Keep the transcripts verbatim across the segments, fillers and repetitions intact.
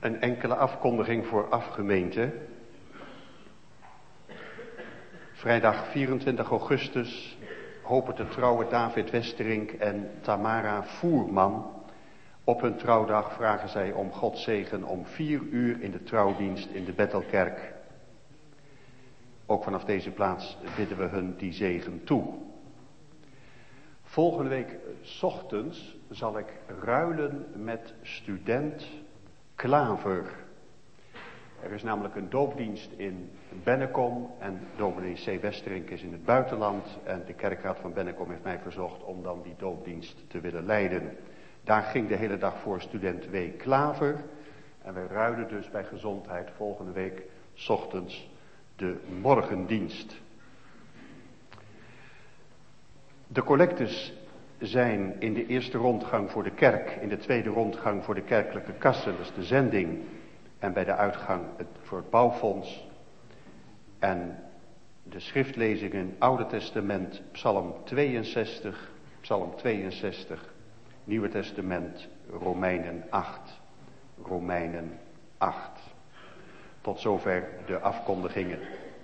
Een enkele afkondiging vooraf, gemeente. Vrijdag vierentwintig augustus hopen te trouwen David Westerink en Tamara Voerman. Op hun trouwdag vragen zij om Gods zegen om vier uur in de trouwdienst in de Bethelkerk. Ook vanaf deze plaats bidden we hun die zegen toe. Volgende week 's ochtends zal ik ruilen met student Klaver. Er is namelijk een doopdienst in Bennekom en dominee C. Westerink is in het buitenland. En de kerkraad van Bennekom heeft mij verzocht om dan die doopdienst te willen leiden. Daar ging de hele dag voor student W. Klaver. En wij ruilen dus bij gezondheid volgende week 's ochtends de morgendienst. De collectes zijn in de eerste rondgang voor de kerk, in de tweede rondgang voor de kerkelijke kassen, dat is de zending, en bij de uitgang het, voor het bouwfonds. En de schriftlezingen Oude Testament, Psalm tweeënzestig, Psalm tweeënzestig, Nieuwe Testament, Romeinen acht, Romeinen acht. Tot zover de afkondigingen.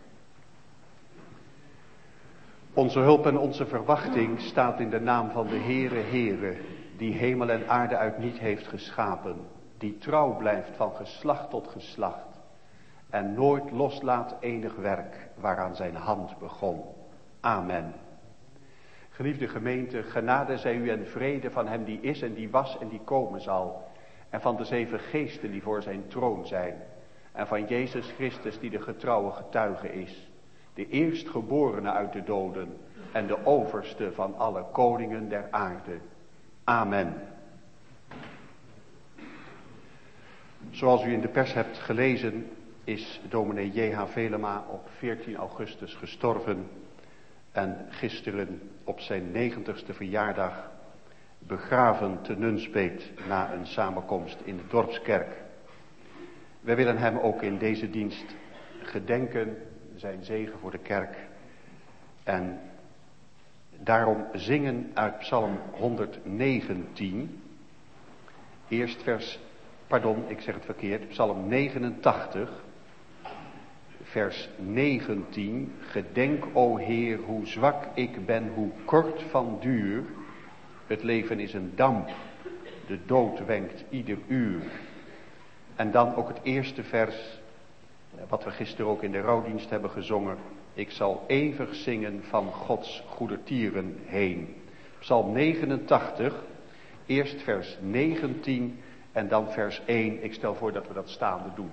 Onze hulp en onze verwachting staat in de naam van de Heere, Heere, die hemel en aarde uit niet heeft geschapen, die trouw blijft van geslacht tot geslacht en nooit loslaat enig werk waaraan zijn hand begon. Amen. Geliefde gemeente, genade zij u en vrede van hem die is en die was en die komen zal, en van de zeven geesten die voor zijn troon zijn, en van Jezus Christus die de getrouwe getuige is, de eerstgeborene uit de doden en de overste van alle koningen der aarde. Amen. Zoals u in de pers hebt gelezen, is dominee J H Velema op veertien augustus gestorven en gisteren op zijn negentigste verjaardag begraven te Nunspeet na een samenkomst in de dorpskerk. Wij willen hem ook in deze dienst gedenken, zijn zegen voor de kerk. En daarom zingen uit Psalm honderdnegentien, eerst vers, pardon, ik zeg het verkeerd, Psalm negenentachtig, vers negentien. Gedenk, o Heer, hoe zwak ik ben, hoe kort van duur. Het leven is een damp, de dood wenkt ieder uur. En dan ook het eerste vers, wat we gisteren ook in de rouwdienst hebben gezongen. Ik zal eeuwig zingen van Gods goedertieren heen. Psalm negenentachtig, eerst vers negentien en dan vers één. Ik stel voor dat we dat staande doen.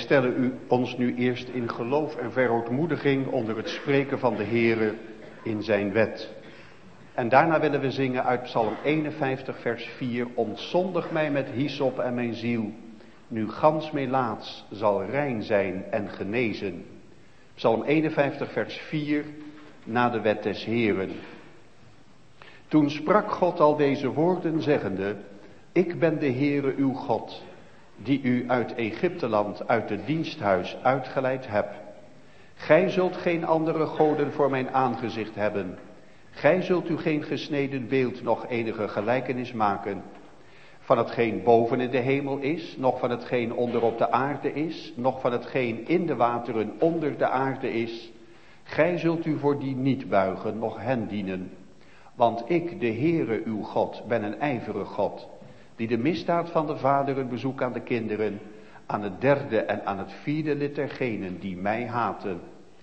stellen u ons nu eerst in geloof en verootmoediging onder het spreken van de Heere in zijn wet. En daarna willen we zingen uit Psalm eenenvijftig vers vier. Ontzondig mij met hyssop en mijn ziel, nu gans melaats zal rein zijn en genezen. Psalm eenenvijftig vers vier, na de wet des Heeren. Toen sprak God al deze woorden zeggende, ik ben de Heere uw God, die u uit Egypteland, uit het diensthuis uitgeleid heb. Gij zult geen andere goden voor mijn aangezicht hebben. Gij zult u geen gesneden beeld, nog enige gelijkenis maken. Van hetgeen boven in de hemel is, nog van hetgeen onder op de aarde is, nog van hetgeen in de wateren onder de aarde is. Gij zult u voor die niet buigen, noch hen dienen. Want ik, de Heere uw God, ben een ijverige God, die de misdaad van de vaderen bezoekt aan de kinderen, aan het derde en aan het vierde lid dergenen die mij haten.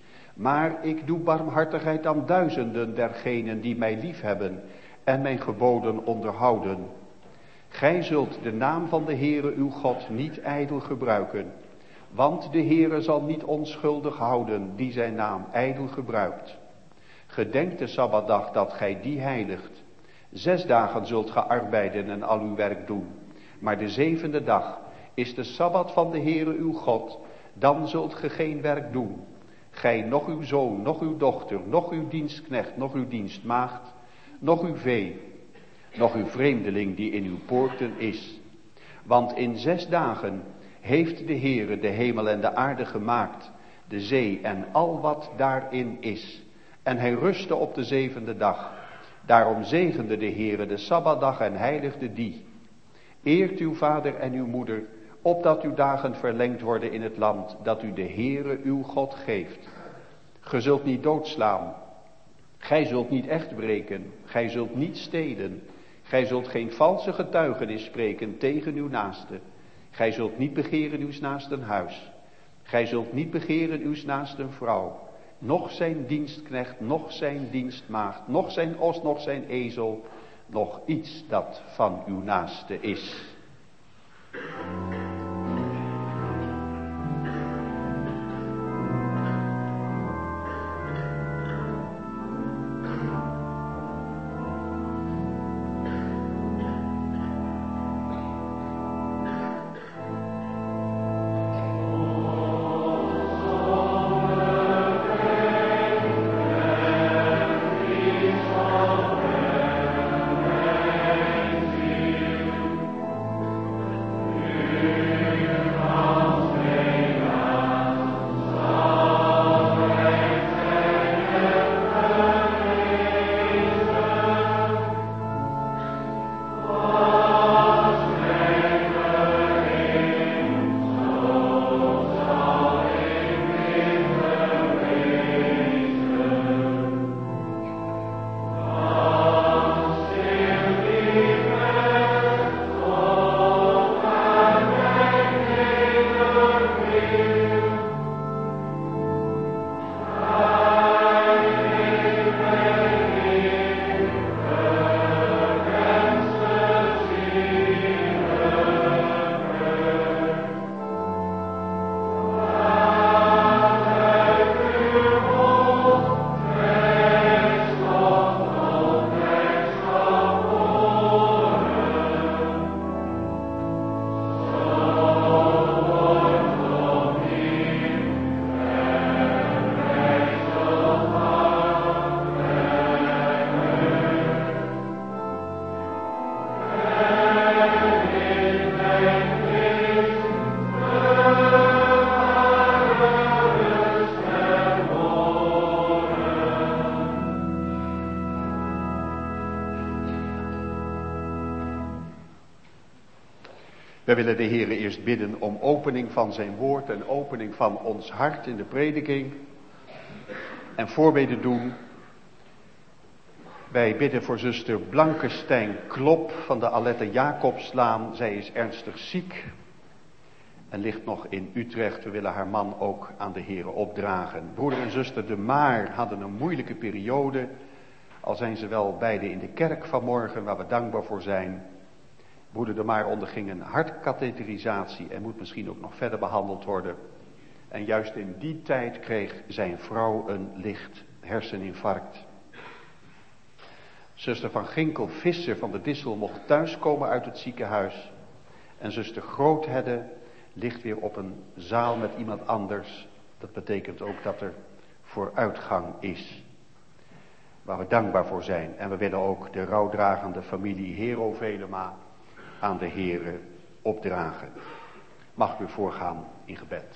Maar ik doe barmhartigheid aan duizenden dergenen die mij liefhebben en mijn geboden onderhouden. Gij zult de naam van de Heere uw God niet ijdel gebruiken, want de Heere zal niet onschuldig houden die zijn naam ijdel gebruikt. Gedenk de Sabbatdag dat gij die heiligt. Zes dagen zult ge arbeiden en al uw werk doen, maar de zevende dag is de Sabbat van de Heere uw God, dan zult ge geen werk doen. Gij, noch uw zoon, noch uw dochter, noch uw dienstknecht, noch uw dienstmaagd, noch uw vee, noch uw vreemdeling die in uw poorten is. Want in zes dagen heeft de Heere de hemel en de aarde gemaakt, de zee en al wat daarin is. En hij rustte op de zevende dag. Daarom zegende de Heere de Sabbatdag en heiligde die. Eert uw vader en uw moeder, opdat uw dagen verlengd worden in het land, dat u de Heere uw God geeft. Ge zult niet doodslaan. Gij zult niet echt breken. Gij zult niet stelen. Gij zult geen valse getuigenis spreken tegen uw naaste. Gij zult niet begeren uws naasten huis. Gij zult niet begeren uws naasten vrouw. Noch zijn dienstknecht, noch zijn dienstmaagd, noch zijn os, noch zijn ezel, noch iets dat van uw naaste is. Wij willen de Heere eerst bidden om opening van zijn woord en opening van ons hart in de prediking. En voorbeden doen. Wij bidden voor zuster Blankestein Klop van de Alette Jacobslaan. Zij is ernstig ziek en ligt nog in Utrecht. We willen haar man ook aan de Heere opdragen. Broeder en zuster De Maar hadden een moeilijke periode. Al zijn ze wel beide in de kerk vanmorgen, waar we dankbaar voor zijn. Broeder De Maar onderging een hartkatheterisatie en moet misschien ook nog verder behandeld worden. En juist in die tijd kreeg zijn vrouw een licht herseninfarct. Zuster van Ginkel Visser van de Dissel mocht thuiskomen uit het ziekenhuis. En zuster Groothedde ligt weer op een zaal met iemand anders. Dat betekent ook dat er vooruitgang is. Waar we dankbaar voor zijn. En we willen ook de rouwdragende familie Hero Velema aan de Here opdragen. Mag ik u voorgaan in gebed.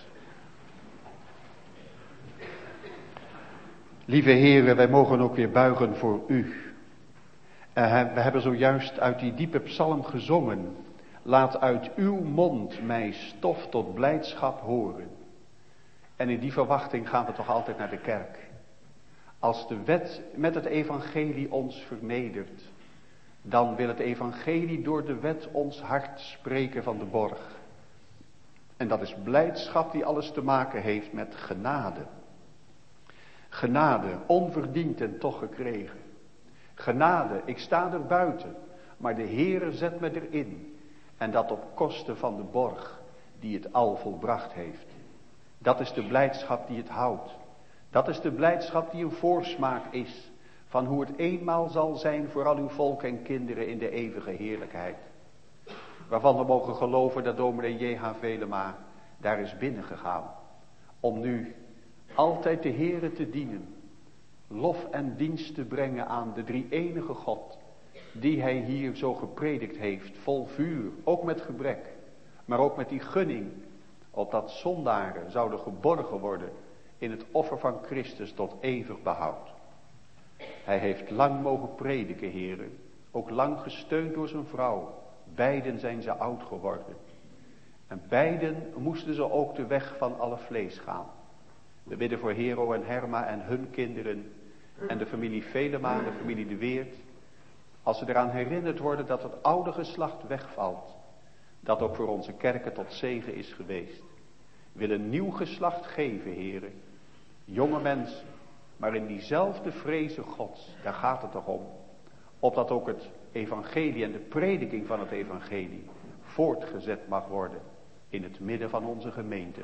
Lieve Heere, wij mogen ook weer buigen voor u. En we hebben zojuist uit die diepe psalm gezongen. Laat uit uw mond mij stof tot blijdschap horen. En in die verwachting gaan we toch altijd naar de kerk. Als de wet met het evangelie ons vernedert, dan wil het evangelie door de wet ons hart spreken van de borg. En dat is blijdschap die alles te maken heeft met genade. Genade, onverdiend en toch gekregen. Genade, ik sta er buiten, maar de Heere zet me erin. En dat op kosten van de borg die het al volbracht heeft. Dat is de blijdschap die het houdt. Dat is de blijdschap die een voorsmaak is van hoe het eenmaal zal zijn voor al uw volk en kinderen in de eeuwige heerlijkheid. Waarvan we mogen geloven dat dominee J H Velema daar is binnengegaan. Om nu altijd de Heere te dienen. Lof en dienst te brengen aan de drie-enige God. Die hij hier zo gepredikt heeft, vol vuur, ook met gebrek. Maar ook met die gunning, opdat zondaren zouden geborgen worden in het offer van Christus tot eeuwig behoud. Hij heeft lang mogen prediken, heren, ook lang gesteund door zijn vrouw. Beiden zijn ze oud geworden. En beiden moesten ze ook de weg van alle vlees gaan. We bidden voor Hero en Herma en hun kinderen en de familie Velema, de familie De Weert. Als ze eraan herinnerd worden dat het oude geslacht wegvalt. Dat ook voor onze kerken tot zegen is geweest. Wil een nieuw geslacht geven, heren. Jonge mensen, maar in diezelfde vreze Gods, daar gaat het toch om. Opdat ook het evangelie en de prediking van het evangelie voortgezet mag worden in het midden van onze gemeente.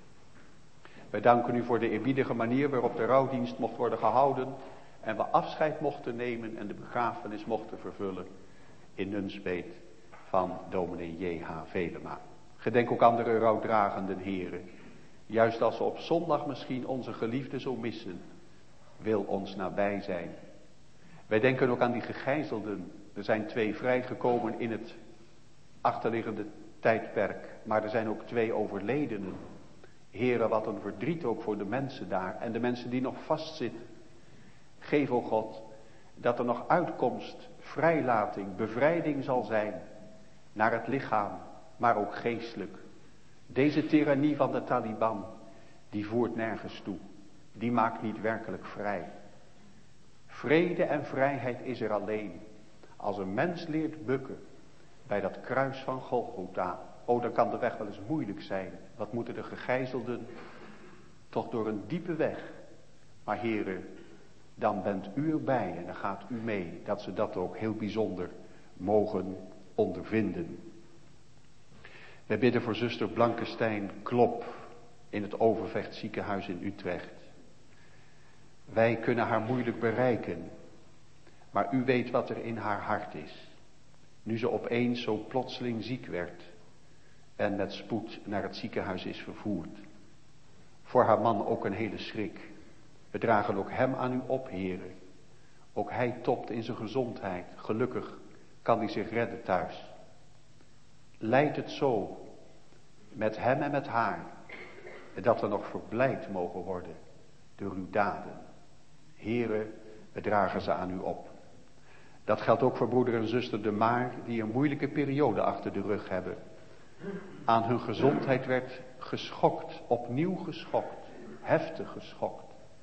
Wij danken u voor de eerbiedige manier waarop de rouwdienst mocht worden gehouden. En we afscheid mochten nemen en de begrafenis mochten vervullen in Nunspeet van dominee J H Velema. Gedenk ook andere rouwdragenden heren. Juist als we op zondag misschien onze geliefden zo missen, wil ons nabij zijn. Wij denken ook aan die gegijzelden. Er zijn twee vrijgekomen in het achterliggende tijdperk. Maar er zijn ook twee overledenen. Heren, wat een verdriet ook voor de mensen daar. En de mensen die nog vastzitten. Geef, o God, dat er nog uitkomst, vrijlating, bevrijding zal zijn. Naar het lichaam, maar ook geestelijk. Deze tirannie van de Taliban, die voert nergens toe. Die maakt niet werkelijk vrij. Vrede en vrijheid is er alleen als een mens leert bukken bij dat kruis van Golgotha. Oh, dan kan de weg wel eens moeilijk zijn. Wat moeten de gegijzelden toch door een diepe weg. Maar heren, dan bent u erbij en dan gaat u mee. Dat ze dat ook heel bijzonder mogen ondervinden. Wij bidden voor zuster Blankestein Klop in het Overvecht ziekenhuis in Utrecht. Wij kunnen haar moeilijk bereiken. Maar u weet wat er in haar hart is. Nu ze opeens zo plotseling ziek werd. En met spoed naar het ziekenhuis is vervoerd. Voor haar man ook een hele schrik. We dragen ook hem aan u op, heren. Ook hij topt in zijn gezondheid. Gelukkig kan hij zich redden thuis. Leidt het zo met hem en met haar. Dat we nog verblijd mogen worden door uw daden. Heren, we dragen ze aan u op. Dat geldt ook voor broeder en zuster De Maar, die een moeilijke periode achter de rug hebben. Aan hun gezondheid werd geschokt, opnieuw geschokt, heftig geschokt.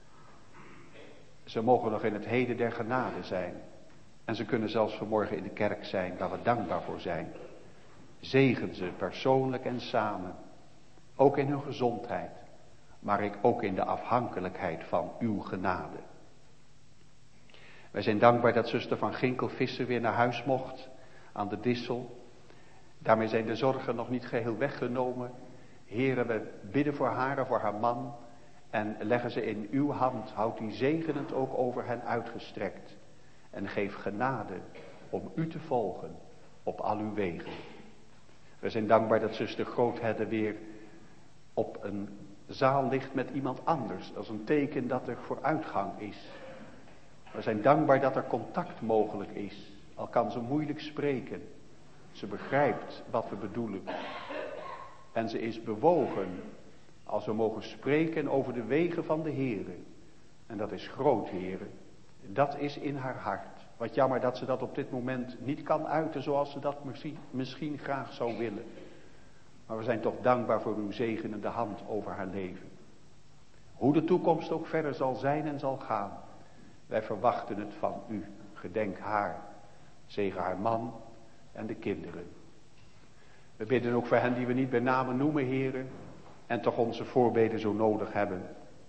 Ze mogen nog in het heden der genade zijn. En ze kunnen zelfs vanmorgen in de kerk zijn, waar we dankbaar voor zijn. Zegen ze persoonlijk en samen. Ook in hun gezondheid. Maar ik ook in de afhankelijkheid van uw genade. Wij zijn dankbaar dat zuster van Ginkel Visser weer naar huis mocht. Aan de Dissel. Daarmee zijn de zorgen nog niet geheel weggenomen. Heere, we bidden voor haar en voor haar man en leggen ze in uw hand. Houd die zegenend ook over hen uitgestrekt. En geef genade om u te volgen op al uw wegen. We zijn dankbaar dat zuster Groothedde weer op een zaal ligt met iemand anders. Dat is een teken dat er vooruitgang is. We zijn dankbaar dat er contact mogelijk is. Al kan ze moeilijk spreken. Ze begrijpt wat we bedoelen. En ze is bewogen als we mogen spreken over de wegen van de Heere. En dat is groot, Heere. Dat is in haar hart. Wat jammer dat ze dat op dit moment niet kan uiten zoals ze dat misschien, misschien graag zou willen. Maar we zijn toch dankbaar voor uw zegenende hand over haar leven. Hoe de toekomst ook verder zal zijn en zal gaan. Wij verwachten het van u. Gedenk haar. Zegen haar man en de kinderen. We bidden ook voor hen die we niet bij name noemen, heren. En toch onze voorbeden zo nodig hebben.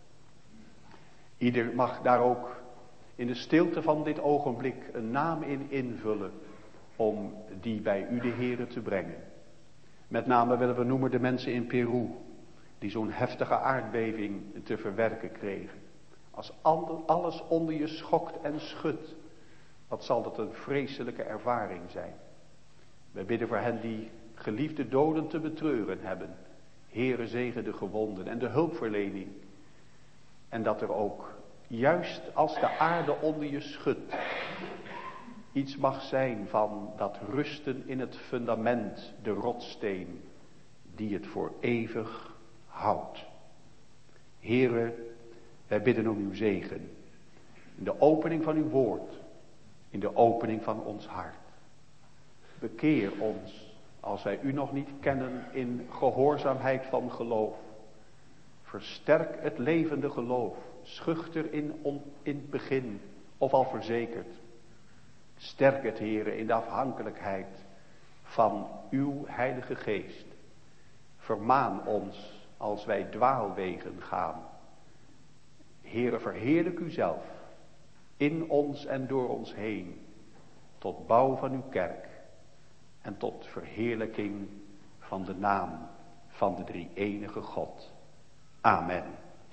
Ieder mag daar ook in de stilte van dit ogenblik een naam in invullen. Om die bij u de Heere te brengen. Met name willen we noemen de mensen in Peru. Die zo'n heftige aardbeving te verwerken kregen. Als alles onder je schokt en schudt. Wat zal dat een vreselijke ervaring zijn. We bidden voor hen die geliefde doden te betreuren hebben. Heere, zegen de gewonden en de hulpverlening. En dat er ook, juist als de aarde onder je schudt, iets mag zijn van dat rusten in het fundament, de rotsteen, die het voor eeuwig houdt. Heere, wij bidden om uw zegen. In de opening van uw woord, in de opening van ons hart. Bekeer ons, als wij u nog niet kennen, in gehoorzaamheid van geloof. Versterk het levende geloof, schuchter in, on, in het begin, of al verzekerd. Sterk het, Heere, in de afhankelijkheid van uw Heilige Geest. Vermaan ons als wij dwaalwegen gaan. Heere, verheerlijk u zelf, in ons en door ons heen, tot bouw van uw kerk en tot verheerlijking van de naam van de drie-enige God. Amen.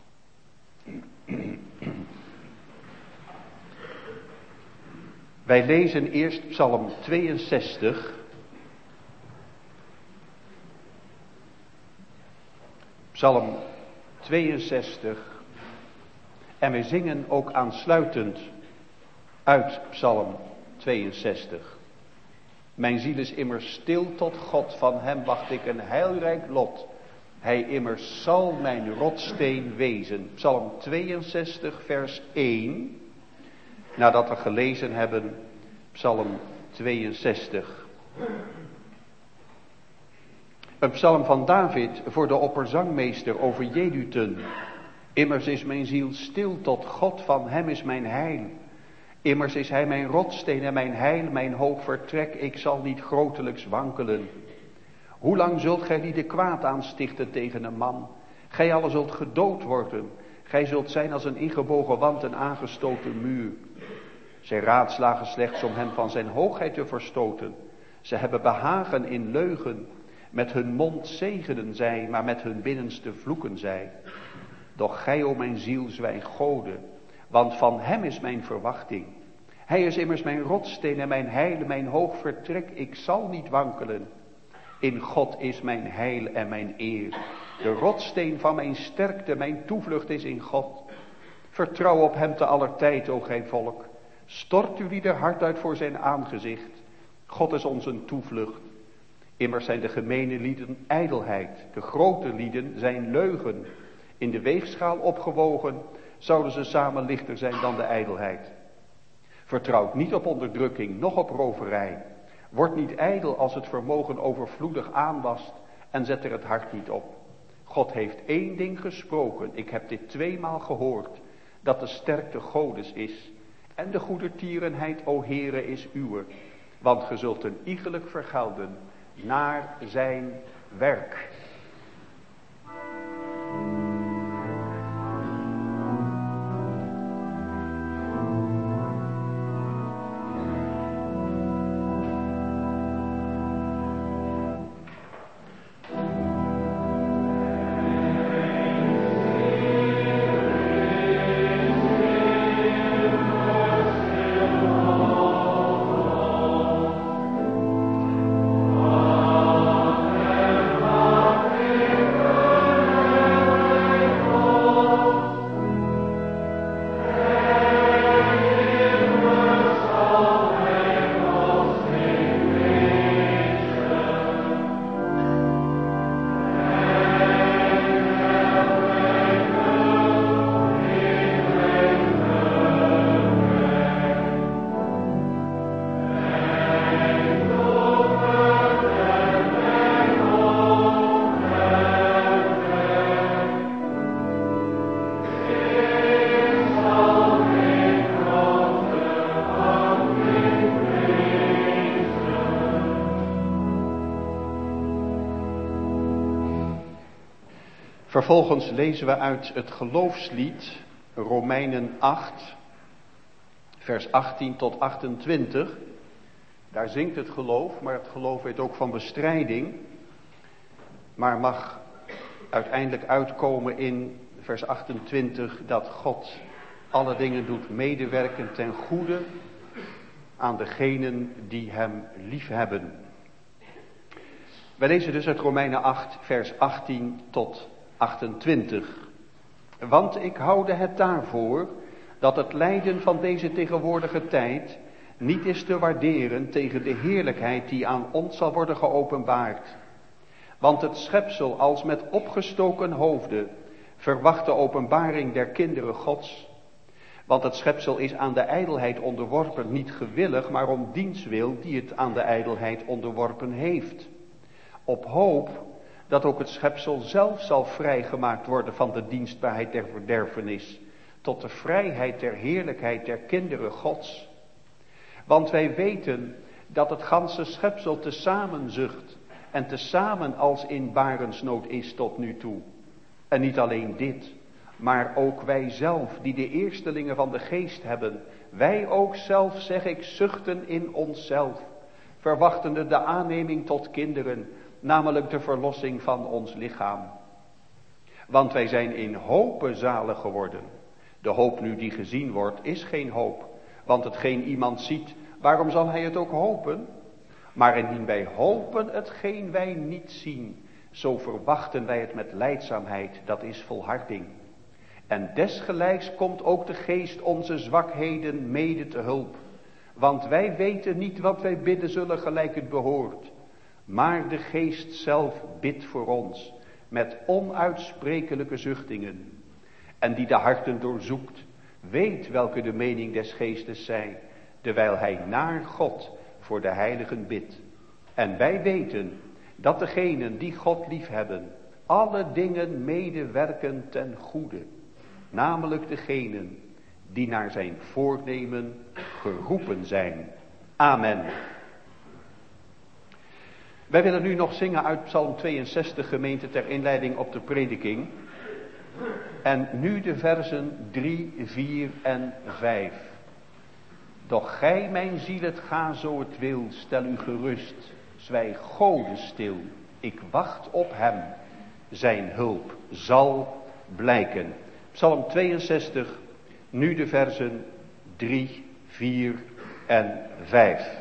Wij lezen eerst Psalm tweeënzestig. Psalm tweeënzestig. En wij zingen ook aansluitend uit Psalm tweeënzestig. Mijn ziel is immers stil tot God, van hem wacht ik een heilrijk lot. Hij immers zal mijn rotsteen wezen. Psalm tweeënzestig vers één. Nadat we gelezen hebben, Psalm tweeënzestig. Een psalm van David voor de opperzangmeester over Jedutun. Immers is mijn ziel stil tot God, van hem is mijn heil. Immers is hij mijn rotsteen en mijn heil, mijn hoog vertrek, ik zal niet grotelijks wankelen. Hoe lang zult gij die de kwaad aanstichten tegen een man? Gij allen zult gedood worden. Gij zult zijn als een ingebogen wand, een aangestoten muur. Zij raadslagen slechts om hem van zijn hoogheid te verstoten. Ze hebben behagen in leugen. Met hun mond zegenen zij, maar met hun binnenste vloeken zij. Doch gij, o mijn ziel, zwijg Gode, want van hem is mijn verwachting. Hij is immers mijn rotsteen en mijn heil, mijn hoog vertrek, ik zal niet wankelen. In God is mijn heil en mijn eer. De rotsteen van mijn sterkte, mijn toevlucht is in God. Vertrouw op hem te aller tijd, o gij volk. Stort u ieder hart uit voor zijn aangezicht. God is ons een toevlucht. Immers zijn de gemene lieden ijdelheid. De grote lieden zijn leugen. In de weegschaal opgewogen zouden ze samen lichter zijn dan de ijdelheid. Vertrouwt niet op onderdrukking, noch op roverij. Word niet ijdel als het vermogen overvloedig aanwast en zet er het hart niet op. God heeft één ding gesproken, ik heb dit tweemaal gehoord, dat de sterkte Godes is. En de goedertierenheid, o Heere, is uwe, want ge zult een iegelijk vergelden naar zijn werk. Vervolgens lezen we uit het geloofslied Romeinen acht, vers achttien tot achtentwintig. Daar zingt het geloof, maar het geloof weet ook van bestrijding. Maar mag uiteindelijk uitkomen in vers achtentwintig dat God alle dingen doet medewerken ten goede aan degenen die hem liefhebben. Wij lezen dus uit Romeinen acht, vers achttien tot achtentwintig. Want ik houde het daarvoor dat het lijden van deze tegenwoordige tijd niet is te waarderen tegen de heerlijkheid die aan ons zal worden geopenbaard. Want het schepsel als met opgestoken hoofden verwacht de openbaring der kinderen Gods. Want het schepsel is aan de ijdelheid onderworpen, niet gewillig, maar om diens wil die het aan de ijdelheid onderworpen heeft. Op hoop dat ook het schepsel zelf zal vrijgemaakt worden van de dienstbaarheid der verderfenis, tot de vrijheid der heerlijkheid der kinderen Gods. Want wij weten dat het ganse schepsel tezamen zucht en tezamen als in barensnood is tot nu toe. En niet alleen dit, maar ook wij zelf, die de eerstelingen van de geest hebben, wij ook zelf, zeg ik, zuchten in onszelf, verwachtende de aanneming tot kinderen, namelijk de verlossing van ons lichaam. Want wij zijn in hope zalig geworden. De hoop nu die gezien wordt, is geen hoop. Want hetgeen iemand ziet, waarom zal hij het ook hopen? Maar indien wij hopen hetgeen wij niet zien, zo verwachten wij het met lijdzaamheid, dat is volharding. En desgelijks komt ook de geest onze zwakheden mede te hulp. Want wij weten niet wat wij bidden zullen gelijk het behoort. Maar de geest zelf bidt voor ons met onuitsprekelijke zuchtingen. En die de harten doorzoekt, weet welke de mening des geestes zij, terwijl hij naar God voor de heiligen bidt. En wij weten dat degenen die God liefhebben, alle dingen medewerken ten goede. Namelijk degenen die naar zijn voornemen geroepen zijn. Amen. Wij willen nu nog zingen uit Psalm tweeënzestig, gemeente, ter inleiding op de prediking. En nu de versen drie, vier en vijf. Doch gij, mijn ziel, het ga zo het wil, stel u gerust, zwijg Gode stil. Ik wacht op hem, zijn hulp zal blijken. Psalm tweeënzestig, nu de versen drie, vier en vijf.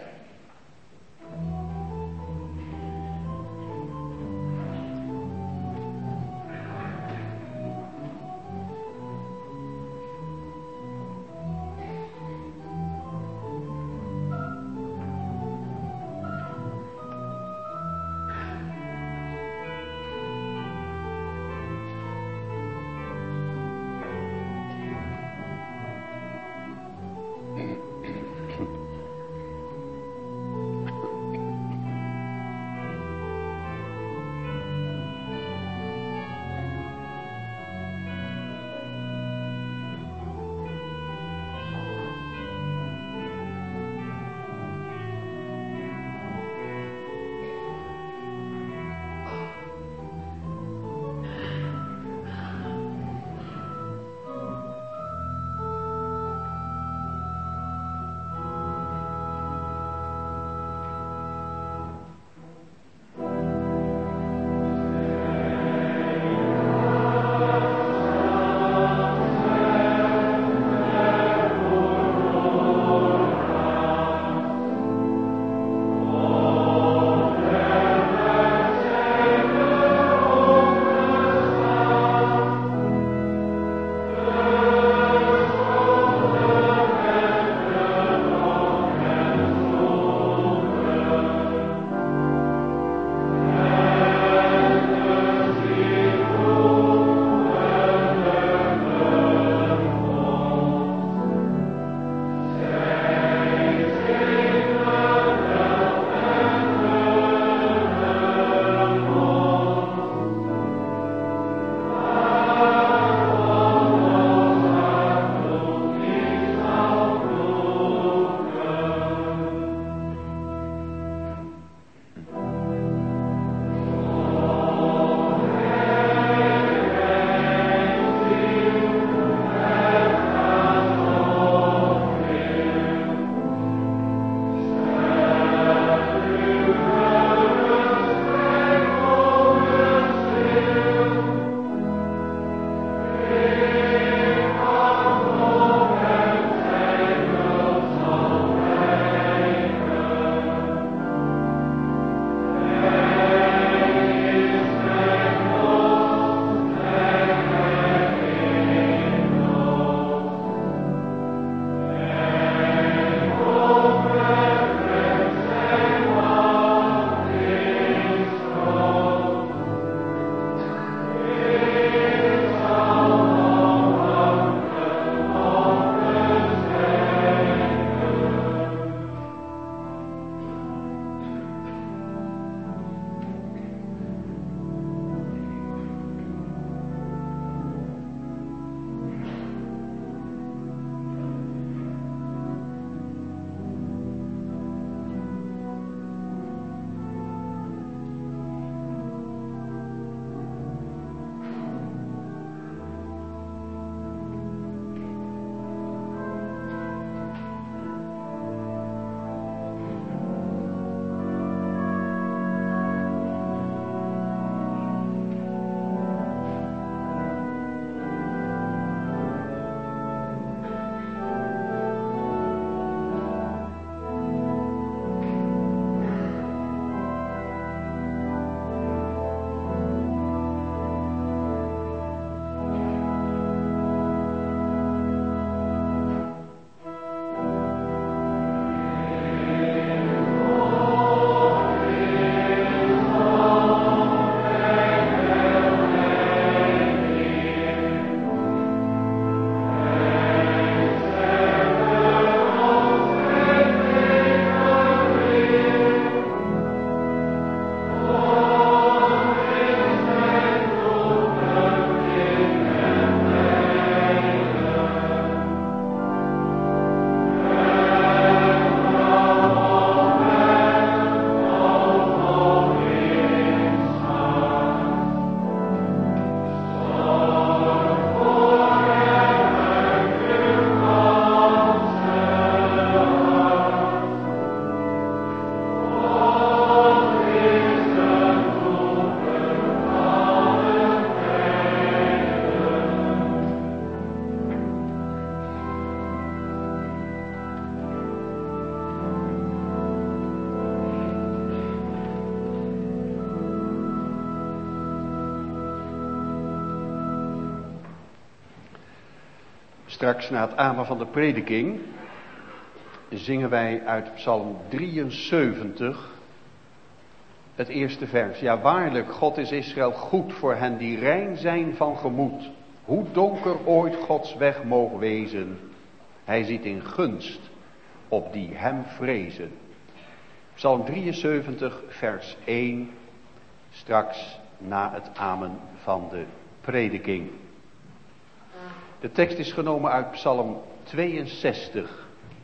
Straks na het amen van de prediking zingen wij uit Psalm drieënzeventig het eerste vers. Ja, waarlijk, God is Israël goed voor hen die rein zijn van gemoed. Hoe donker ooit Gods weg mogen wezen. Hij ziet in gunst op die hem vrezen. Psalm drieënzeventig vers één, straks na het amen van de prediking. De tekst is genomen uit Psalm tweeënzestig.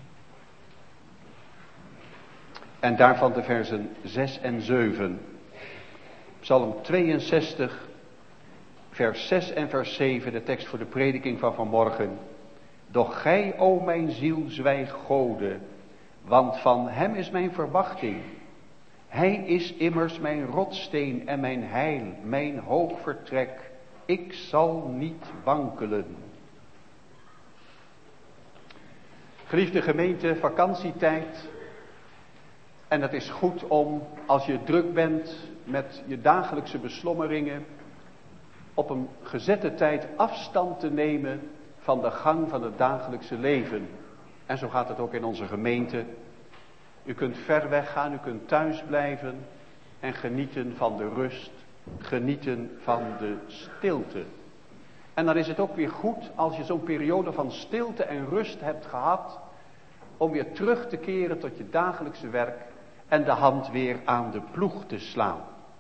En daarvan de versen zes en zeven. Psalm tweeënzestig, vers zes en vers zeven, de tekst voor de prediking van vanmorgen. Doch gij, o mijn ziel, zwijg Gode, want van hem is mijn verwachting. Hij is immers mijn rotsteen en mijn heil, mijn hoog vertrek. Ik zal niet wankelen. Geliefde gemeente, vakantietijd. En het is goed om, als je druk bent met je dagelijkse beslommeringen, op een gezette tijd afstand te nemen van de gang van het dagelijkse leven. En zo gaat het ook in onze gemeente. U kunt ver weg gaan, u kunt thuis blijven en genieten van de rust, genieten van de stilte. En dan is het ook weer goed als je zo'n periode van stilte en rust hebt gehad, om weer terug te keren tot je dagelijkse werk en de hand weer aan de ploeg te slaan.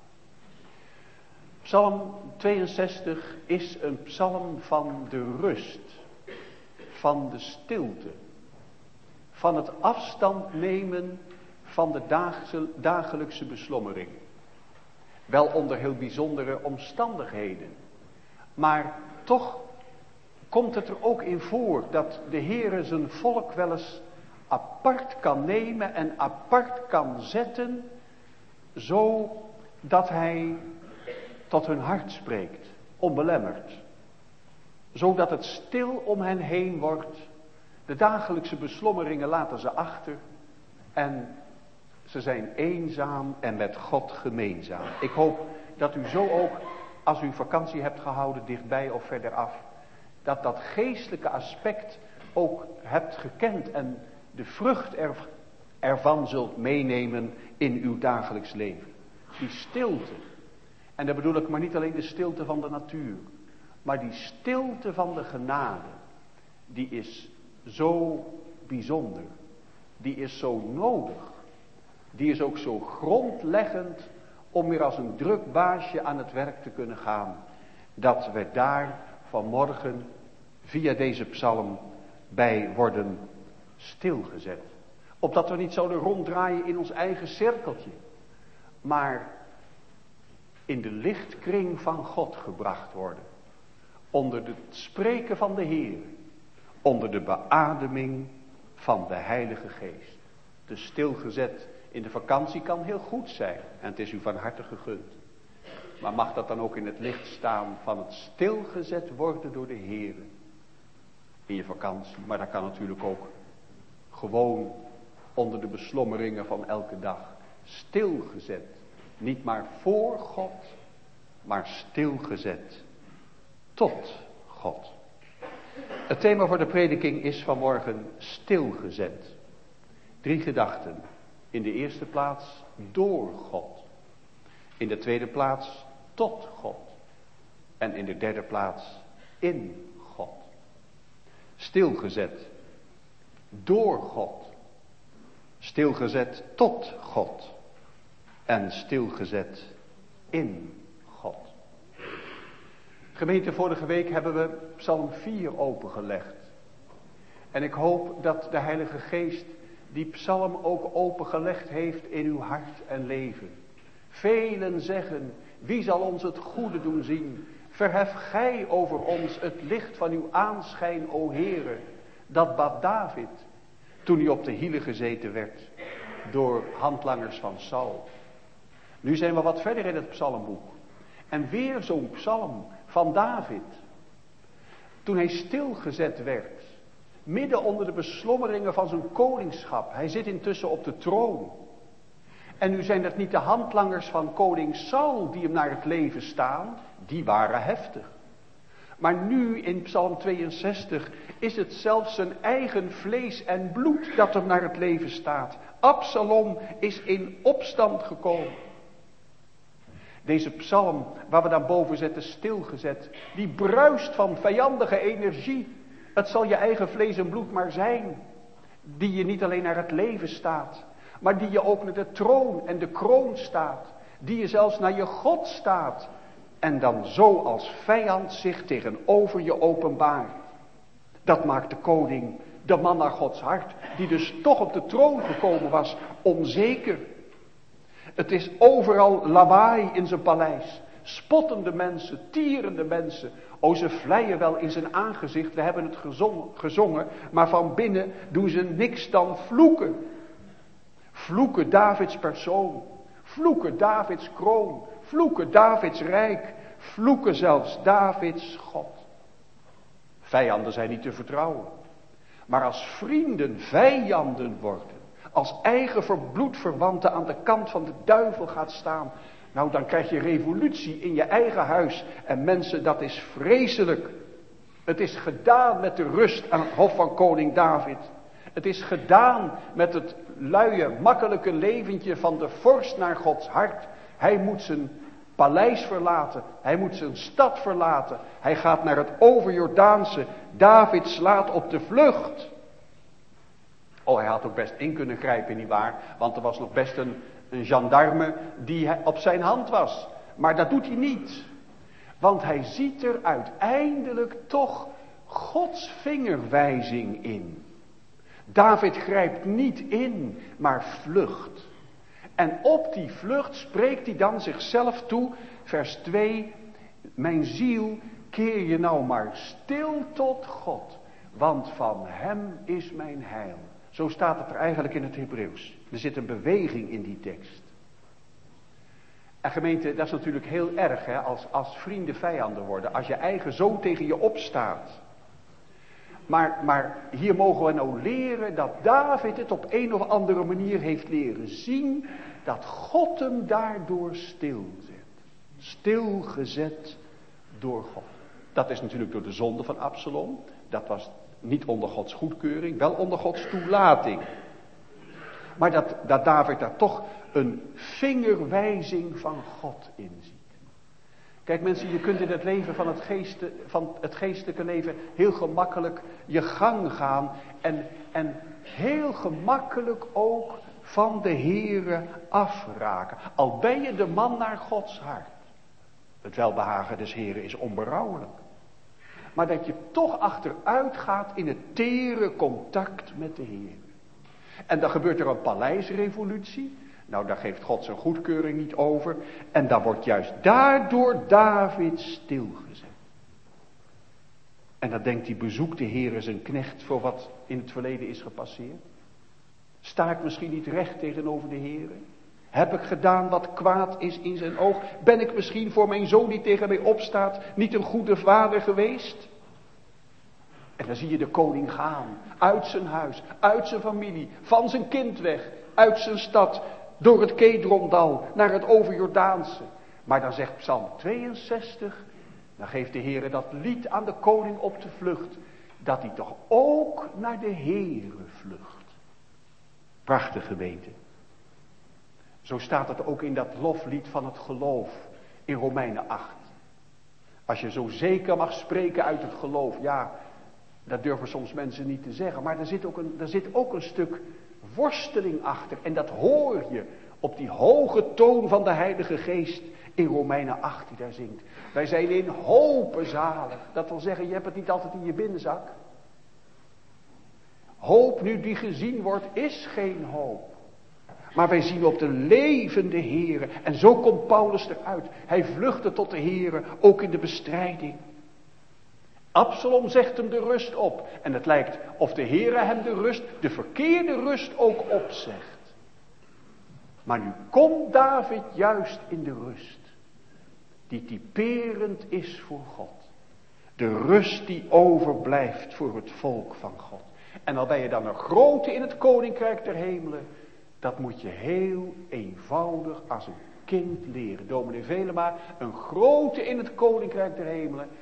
Psalm tweeënzestig is een psalm van de rust, van de stilte, van het afstand nemen van de daagse, dagelijkse beslommering. Wel onder heel bijzondere omstandigheden, maar toch komt het er ook in voor dat de Heere zijn volk wel eens apart kan nemen en apart kan zetten, zodat hij tot hun hart spreekt, onbelemmerd. Zodat het stil om hen heen wordt, de dagelijkse beslommeringen laten ze achter en ze zijn eenzaam en met God gemeenzaam. Ik hoop dat u zo ook, als u vakantie hebt gehouden, dichtbij of verderaf, dat dat geestelijke aspect ook hebt gekend en de vrucht er, ervan zult meenemen in uw dagelijks leven. Die stilte. En daar bedoel ik maar niet alleen de stilte van de natuur, maar die stilte van de genade, die is zo bijzonder. Die is zo nodig. Die is ook zo grondleggend om weer als een druk baasje aan het werk te kunnen gaan. Dat we daar vanmorgen via deze psalm bij worden stilgezet. Opdat we niet zouden ronddraaien in ons eigen cirkeltje. Maar in de lichtkring van God gebracht worden. Onder het spreken van de Heer. Onder de beademing van de Heilige Geest. De stilgezet in de vakantie kan heel goed zijn. En het is u van harte gegund. Maar mag dat dan ook in het licht staan van het stilgezet worden door de Heer. In je vakantie. Maar dat kan natuurlijk ook gewoon onder de beslommeringen van elke dag. Stilgezet. Niet maar voor God, maar stilgezet tot God. Het thema voor de prediking is vanmorgen stilgezet. Drie gedachten. In de eerste plaats door God. In de tweede plaats tot God. En in de derde plaats in God. Stilgezet door God. Stilgezet tot God. En stilgezet in God. Gemeente, vorige week hebben we Psalm vier opengelegd. En ik hoop dat de Heilige Geest die psalm ook opengelegd heeft in uw hart en leven. Velen zeggen, wie zal ons het goede doen zien? Verhef gij over ons het licht van uw aanschijn, o Heere. Dat bad David toen hij op de hielen gezeten werd door handlangers van Saul. Nu zijn we wat verder in het psalmboek. En weer zo'n psalm van David. Toen hij stilgezet werd. Midden onder de beslommeringen van zijn koningschap. Hij zit intussen op de troon. En nu zijn dat niet de handlangers van koning Saul die hem naar het leven staan. Die waren heftig. Maar nu in Psalm tweeënzestig is het zelfs zijn eigen vlees en bloed dat hem naar het leven staat. Absalom is in opstand gekomen. Deze psalm, waar we dan boven zetten, stilgezet, die bruist van vijandige energie. Het zal je eigen vlees en bloed maar zijn, die je niet alleen naar het leven staat, maar die je ook naar de troon en de kroon staat, die je zelfs naar je God staat, en dan zo als vijand zich tegenover je openbaart. Dat maakt de koning, de man naar Gods hart, die dus toch op de troon gekomen was, onzeker. Het is overal lawaai in zijn paleis. Spottende mensen, tierende mensen. O, ze vleien wel in zijn aangezicht, we hebben het gezongen, gezongen, maar van binnen doen ze niks dan vloeken. Vloeken Davids persoon. Vloeken Davids kroon. Vloeken Davids rijk. Vloeken zelfs Davids God. Vijanden zijn niet te vertrouwen. Maar als vrienden vijanden worden, als eigen bloedverwanten aan de kant van de duivel gaat staan, nou dan krijg je revolutie in je eigen huis. En mensen, dat is vreselijk. Het is gedaan met de rust aan het hof van koning David. Het is gedaan met het luie, makkelijke leventje van de vorst naar Gods hart. Hij moet zijn paleis verlaten. Hij moet zijn stad verlaten. Hij gaat naar het overjordaanse. David slaat op de vlucht. Oh, hij had ook best in kunnen grijpen, nietwaar? Want er was nog best een, een gendarme die op zijn hand was. Maar dat doet hij niet. Want hij ziet er uiteindelijk toch Gods vingerwijzing in. David grijpt niet in, maar vlucht. En op die vlucht spreekt hij dan zichzelf toe, vers twee. Mijn ziel, keer je nou maar stil tot God, want van hem is mijn heil. Zo staat het er eigenlijk in het Hebreeuws. Er zit een beweging in die tekst. En gemeente, dat is natuurlijk heel erg, hè, als, als vrienden vijanden worden. Als je eigen zoon tegen je opstaat. Maar, maar hier mogen we nou leren dat David het op een of andere manier heeft leren zien, dat God hem daardoor stilzet. Stilgezet door God. Dat is natuurlijk door de zonde van Absalom. Dat was niet onder Gods goedkeuring, wel onder Gods toelating. Maar dat, dat David daar toch een vingerwijzing van God in ziet. Kijk mensen, je kunt in het leven van het, geeste, van het geestelijke leven heel gemakkelijk je gang gaan. En, en heel gemakkelijk ook van de Heere afraken. Al ben je de man naar Gods hart. Het welbehagen des Heeren is onberouwelijk. Maar dat je toch achteruit gaat in het tere contact met de Heer. En dan gebeurt er een paleisrevolutie. Nou, daar geeft God zijn goedkeuring niet over. En dan wordt juist daardoor David stilgezet. En dan denkt hij, bezoekt de Heer zijn knecht voor wat in het verleden is gepasseerd? Sta ik misschien niet recht tegenover de Heer? Heb ik gedaan wat kwaad is in zijn oog? Ben ik misschien voor mijn zoon die tegen mij opstaat niet een goede vader geweest? En dan zie je de koning gaan, uit zijn huis, uit zijn familie, van zijn kind weg, uit zijn stad, door het Kedrondal, naar het overjordaanse. Maar dan zegt Psalm tweeënzestig, dan geeft de Heer dat lied aan de koning op de vlucht, dat hij toch ook naar de Heere vlucht. Prachtig gemeente. Zo staat het ook in dat loflied van het geloof in Romeinen acht. Als je zo zeker mag spreken uit het geloof, ja, dat durven soms mensen niet te zeggen. Maar er zit ook een, er zit ook een stuk worsteling achter. En dat hoor je op die hoge toon van de Heilige Geest in Romeinen acht die daar zingt. Wij zijn in hopen zalig. Dat wil zeggen, je hebt het niet altijd in je binnenzak. Hoop nu die gezien wordt, is geen hoop. Maar wij zien op de levende Heere. En zo komt Paulus eruit. Hij vluchtte tot de Heere, ook in de bestrijding. Absalom zegt hem de rust op. En het lijkt of de Heere hem de rust, de verkeerde rust ook opzegt. Maar nu komt David juist in de rust. Die typerend is voor God. De rust die overblijft voor het volk van God. En al ben je dan een grote in het koninkrijk der hemelen. Dat moet je heel eenvoudig als een kind leren. Dominee Velema, een grote in het koninkrijk der hemelen.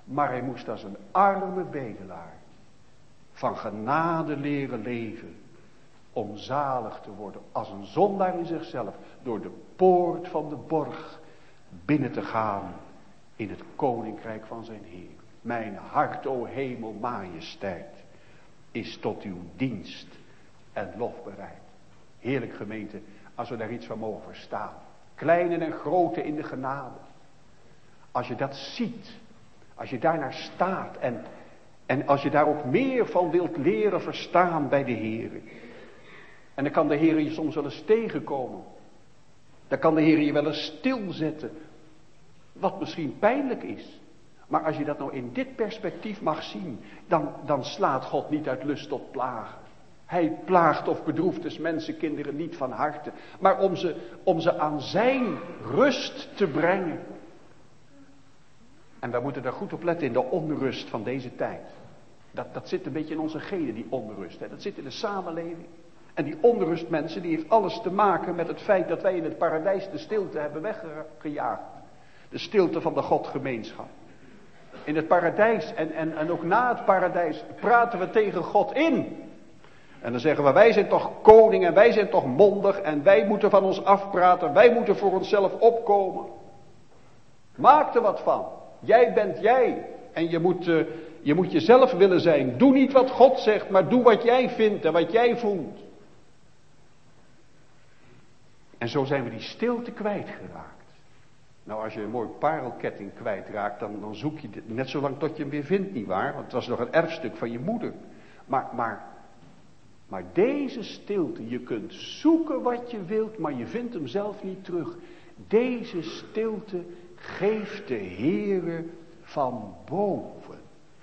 Maar hij moest als een arme bedelaar van genade leren leven. Om zalig te worden als een zondaar in zichzelf. Door de poort van de borg binnen te gaan in het koninkrijk van zijn Heer. Mijn hart, o hemel, majesteit, is tot uw dienst en lof bereid. Heerlijk gemeente, als we daar iets van mogen verstaan. Kleine en grote in de genade. Als je dat ziet, als je daarnaar staat en, en als je daar ook meer van wilt leren verstaan bij de Heer. En dan kan de Heer je soms wel eens tegenkomen. Dan kan de Heer je wel eens stilzetten. Wat misschien pijnlijk is. Maar als je dat nou in dit perspectief mag zien, dan, dan slaat God niet uit lust tot plagen. Hij plaagt of bedroeft dus mensenkinderen niet van harte. Maar om ze, om ze aan zijn rust te brengen. En wij moeten daar goed op letten in de onrust van deze tijd. Dat, dat zit een beetje in onze genen, die onrust. Hè. Dat zit in de samenleving. En die onrust, mensen, die heeft alles te maken met het feit dat wij in het paradijs de stilte hebben weggejaagd. De stilte van de Godgemeenschap. In het paradijs en, en, en ook na het paradijs praten we tegen God in. En dan zeggen we, wij zijn toch koning en wij zijn toch mondig en wij moeten van ons afpraten. Wij moeten voor onszelf opkomen. Maak er wat van. Jij bent jij. En je moet, uh, je moet jezelf willen zijn. Doe niet wat God zegt, maar doe wat jij vindt en wat jij voelt. En zo zijn we die stilte kwijtgeraakt. Nou, als je een mooi parelketting kwijtraakt, dan, dan zoek je dit net zo lang tot je hem weer vindt, nietwaar? Want het was nog een erfstuk van je moeder. Maar, maar, maar deze stilte, je kunt zoeken wat je wilt, maar je vindt hem zelf niet terug. Deze stilte geeft de Heere van boven.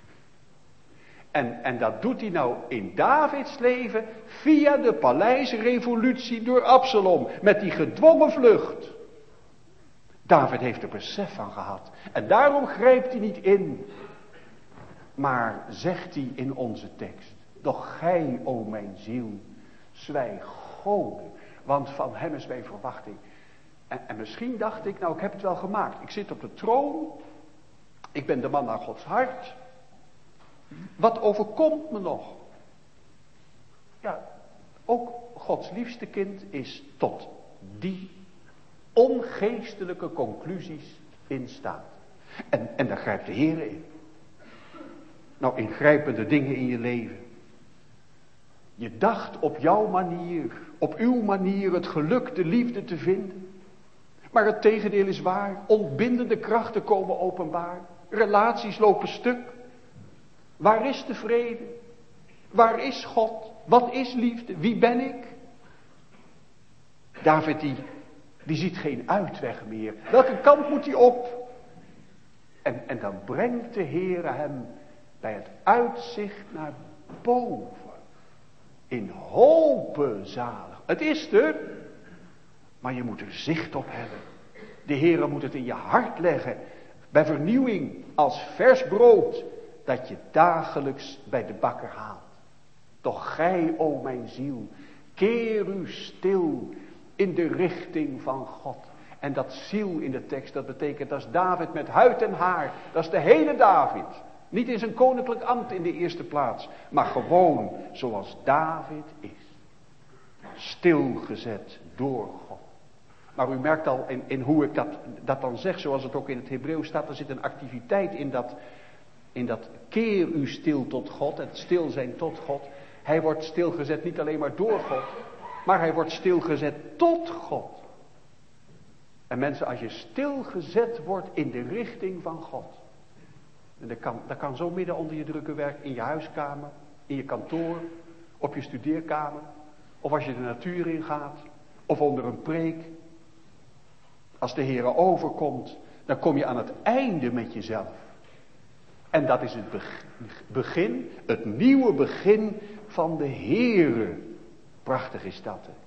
En, en dat doet hij nou in Davids leven via de paleisrevolutie door Absalom. Met die gedwongen vlucht. David heeft er besef van gehad. En daarom grijpt hij niet in. Maar zegt hij in onze tekst. Doch gij, o mijn ziel, zwijg Gode. Want van hem is mijn verwachting. En, en misschien dacht ik, nou ik heb het wel gemaakt. Ik zit op de troon. Ik ben de man naar Gods hart. Wat overkomt me nog? Ja, ook Gods liefste kind is tot die ongeestelijke conclusies in staat. En, en daar grijpt de Heer in. Nou, ingrijpende dingen in je leven. Je dacht op jouw manier, op uw manier het geluk, de liefde te vinden. Maar het tegendeel is waar. Ontbindende krachten komen openbaar. Relaties lopen stuk. Waar is de vrede? Waar is God? Wat is liefde? Wie ben ik? David die, die ziet geen uitweg meer. Welke kant moet hij op? En, en dan brengt de Heere hem bij het uitzicht naar boven. In hopen zalig. Het is er. Maar je moet er zicht op hebben. De Heere moet het in je hart leggen. Bij vernieuwing als vers brood. Dat je dagelijks bij de bakker haalt. Doch gij, o mijn ziel, keer u stil in de richting van God. En dat ziel in de tekst, dat betekent, dat is David met huid en haar. Dat is de hele David. Niet in zijn koninklijk ambt in de eerste plaats. Maar gewoon zoals David is. Stilgezet door God. Maar u merkt al in, in hoe ik dat, dat dan zeg, zoals het ook in het Hebreeuws staat. Er zit een activiteit in dat... In dat keer u stil tot God, het stil zijn tot God. Hij wordt stilgezet niet alleen maar door God, maar hij wordt stilgezet tot God. En mensen, als je stilgezet wordt in de richting van God. En dat kan, dat kan zo midden onder je drukke werk, in je huiskamer, in je kantoor, op je studeerkamer. Of als je de natuur ingaat, of onder een preek. Als de Heere overkomt, dan kom je aan het einde met jezelf. En dat is het begin, het nieuwe begin van de Heere. Prachtig is dat. Hè?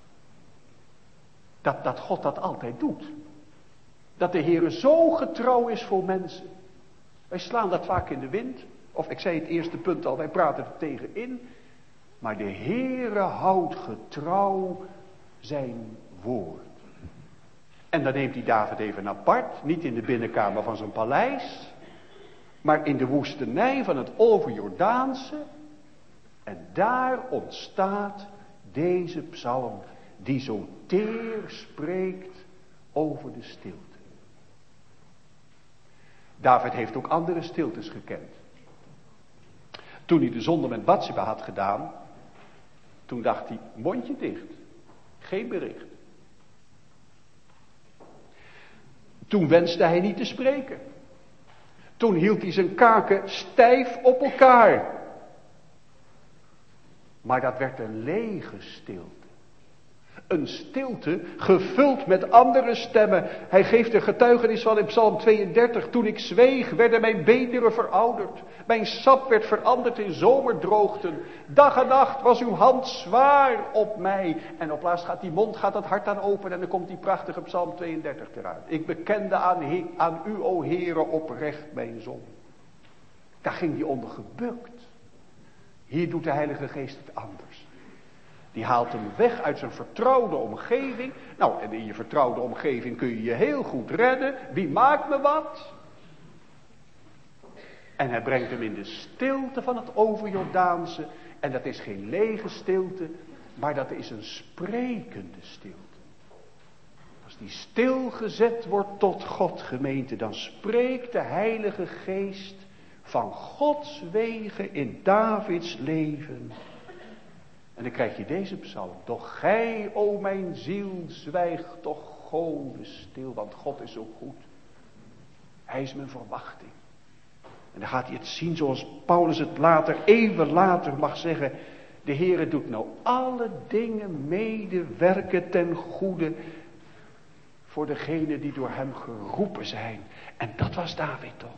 Dat, dat God dat altijd doet. Dat de Heere zo getrouw is voor mensen. Wij slaan dat vaak in de wind. Of ik zei het eerste punt al, wij praten er tegen in. Maar de Heere houdt getrouw zijn woord. En dan neemt hij David even apart. Niet in de binnenkamer van zijn paleis. maar in de woestenij van het overjordaanse. En daar ontstaat deze psalm die zo teer spreekt over de stilte. David heeft ook andere stiltes gekend. Toen hij de zonde met Batsheba had gedaan, toen dacht hij, mondje dicht, geen bericht. Toen wenste hij niet te spreken. Toen hield hij zijn kaken stijf op elkaar. Maar dat werd een lege stilte. Een stilte gevuld met andere stemmen. Hij geeft er getuigenis van in Psalm tweeëndertig. Toen ik zweeg, werden mijn beenderen verouderd. Mijn sap werd veranderd in zomerdroogten. Dag en nacht was uw hand zwaar op mij. En op laatst gaat die mond, gaat dat hart aan open. En dan komt die prachtige Psalm tweeëndertig eruit. Ik bekende aan, he, aan u, o Heere, oprecht mijn zon. Daar ging hij onder gebukt. Hier doet de Heilige Geest het anders. Die haalt hem weg uit zijn vertrouwde omgeving. Nou, en in je vertrouwde omgeving kun je je heel goed redden. Wie maakt me wat? En hij brengt hem in de stilte van het overjordaanse. En dat is geen lege stilte, maar dat is een sprekende stilte. Als die stilgezet wordt tot God, gemeente, dan spreekt de Heilige Geest van Gods wegen in Davids leven. En dan krijg je deze psalm. Doch gij, o mijn ziel, zwijg toch Gode stil, want God is zo goed. Hij is mijn verwachting. En dan gaat hij het zien zoals Paulus het later, eeuwen later mag zeggen. De Heere doet nou alle dingen medewerken ten goede voor degenen die door hem geroepen zijn. En dat was David toch.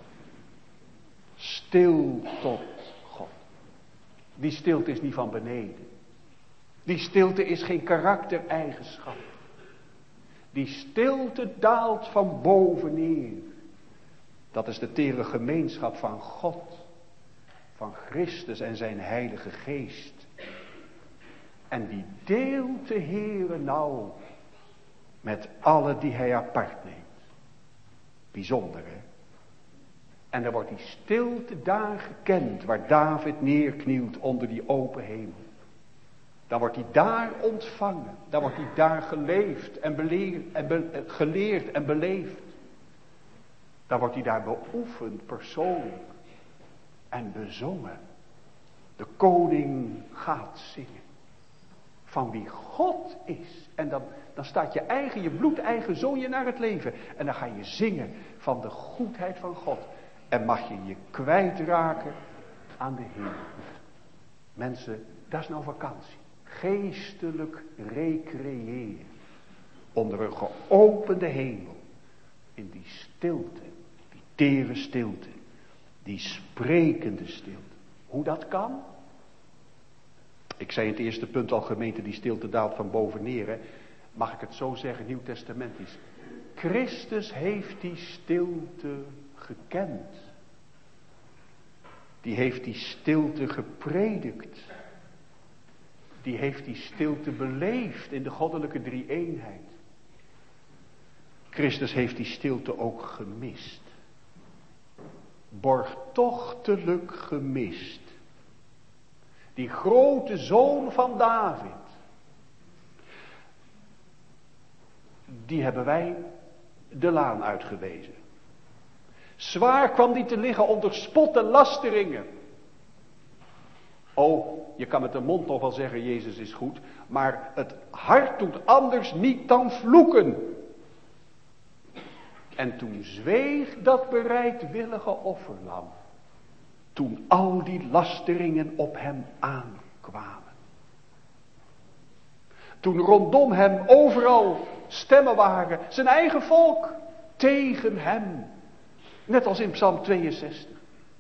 Stil tot God. Die stilte is niet van beneden. Die stilte is geen karaktereigenschap. Die stilte daalt van boven neer. Dat is de tere gemeenschap van God. Van Christus en zijn Heilige Geest. En die deelt de Heere nou met alle die hij apart neemt. Bijzonder, hè? En dan wordt die stilte daar gekend waar David neerknielt onder die open hemel. Dan wordt hij daar ontvangen. Dan wordt hij daar geleefd en, beleerd, en be, geleerd en beleefd. Dan wordt hij daar beoefend persoonlijk en bezongen. De koning gaat zingen. Van wie God is. En dan, dan staat je eigen, je bloedeigen zoon je naar het leven. En dan ga je zingen van de goedheid van God. En mag je je kwijtraken aan de Heer. Mensen, dat is nou vakantie. Geestelijk recreëren. Onder een geopende hemel. In die stilte. Die tere stilte. Die sprekende stilte. Hoe dat kan? Ik zei in het eerste punt al, gemeente, die stilte daalt van boven neer. Hè. Mag ik het zo zeggen, nieuwtestamentisch. Christus heeft die stilte gekend. Die heeft die stilte gepredikt. Die heeft die stilte beleefd in de goddelijke drie-eenheid. Christus heeft die stilte ook gemist. Borgtochtelijk gemist. Die grote zoon van David. Die hebben wij de laan uitgewezen. Zwaar kwam die te liggen onder spot en lasteringen. Oh, je kan met de mond nog wel zeggen, Jezus is goed. Maar het hart doet anders niet dan vloeken. En toen zweeg dat bereidwillige offerlam. Toen al die lasteringen op hem aankwamen. Toen rondom hem overal stemmen waren. Zijn eigen volk tegen hem. Net als in Psalm tweeënzestig.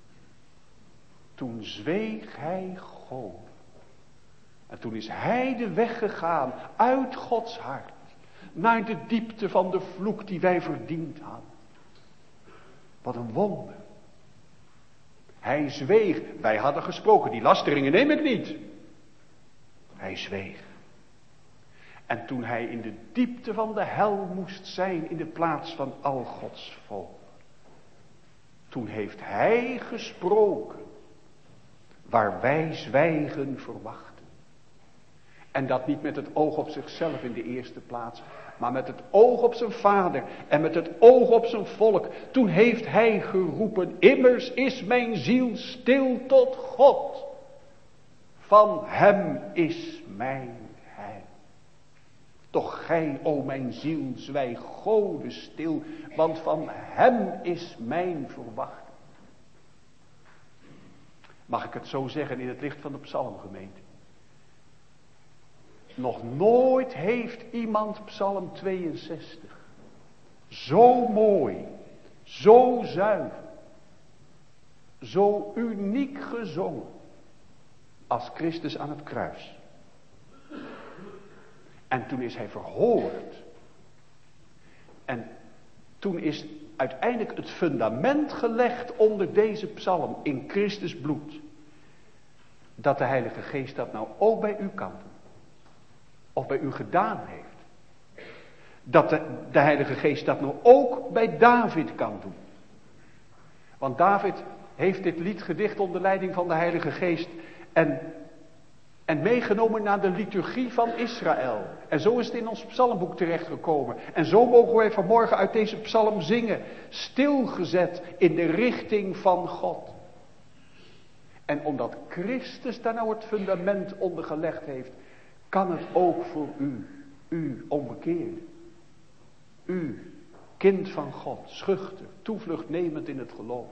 Toen zweeg hij God. En toen is hij de weg gegaan uit Gods hart. Naar de diepte van de vloek die wij verdiend hadden. Wat een wonder. Hij zweeg. Wij hadden gesproken. Die lasteringen neem ik niet. Hij zweeg. En toen hij in de diepte van de hel moest zijn. In de plaats van al Gods volk. Toen heeft hij gesproken waar wij zwijgen verwachten. En dat niet met het oog op zichzelf in de eerste plaats, maar met het oog op zijn vader en met het oog op zijn volk. Toen heeft hij geroepen, immers is mijn ziel stil tot God. Van hem is mijn heil. Toch gij, o mijn ziel, zwijg Gode stil, want van hem is mijn verwachting. Mag ik het zo zeggen in het licht van de psalmgemeente? Nog nooit heeft iemand Psalm tweeënzestig zo mooi, zo zuiver, zo uniek gezongen als Christus aan het kruis. En toen is hij verhoord. En toen is uiteindelijk het fundament gelegd onder deze psalm in Christus bloed. Dat de Heilige Geest dat nou ook bij u kan doen. Of bij u gedaan heeft. Dat de, de Heilige Geest dat nou ook bij David kan doen. Want David heeft dit lied gedicht onder leiding van de Heilige Geest. En, en meegenomen naar de liturgie van Israël. En zo is het in ons psalmboek terechtgekomen. En zo mogen wij vanmorgen uit deze psalm zingen. Stilgezet in de richting van God. En omdat Christus daar nou het fundament onder gelegd heeft, kan het ook voor u, u onbekeerde. U, kind van God, schuchter, toevlucht nemend in het geloof.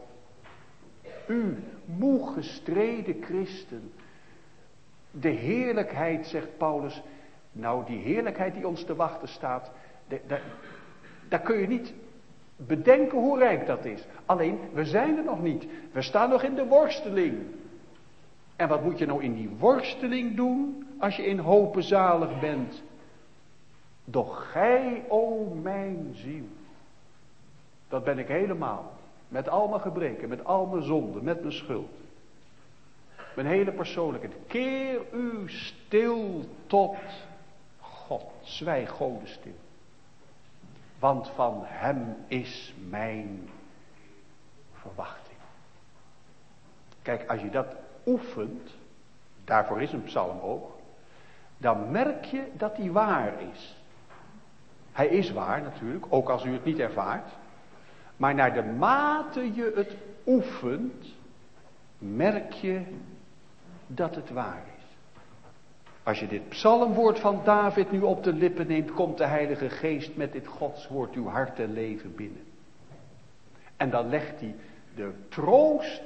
U, moe gestreden christen. De heerlijkheid, zegt Paulus, nou die heerlijkheid die ons te wachten staat, de, de, daar kun je niet bedenken hoe rijk dat is. Alleen, we zijn er nog niet. We staan nog in de worsteling. En wat moet je nou in die worsteling doen als je in hope zalig bent? Doch gij, o mijn ziel. Dat ben ik helemaal. Met al mijn gebreken, met al mijn zonden, met mijn schuld. Mijn hele persoonlijkheid. Keer u stil tot God. Zwijg Gode stil. Want van hem is mijn verwachting. Kijk, als je dat oefent, daarvoor is een psalm ook, dan merk je dat hij waar is. Hij is waar natuurlijk, ook als u het niet ervaart. Maar naar de mate je het oefent, merk je dat het waar is. Als je dit psalmwoord van David nu op de lippen neemt, komt de Heilige Geest met dit Godswoord uw hart en leven binnen. En dan legt hij de troost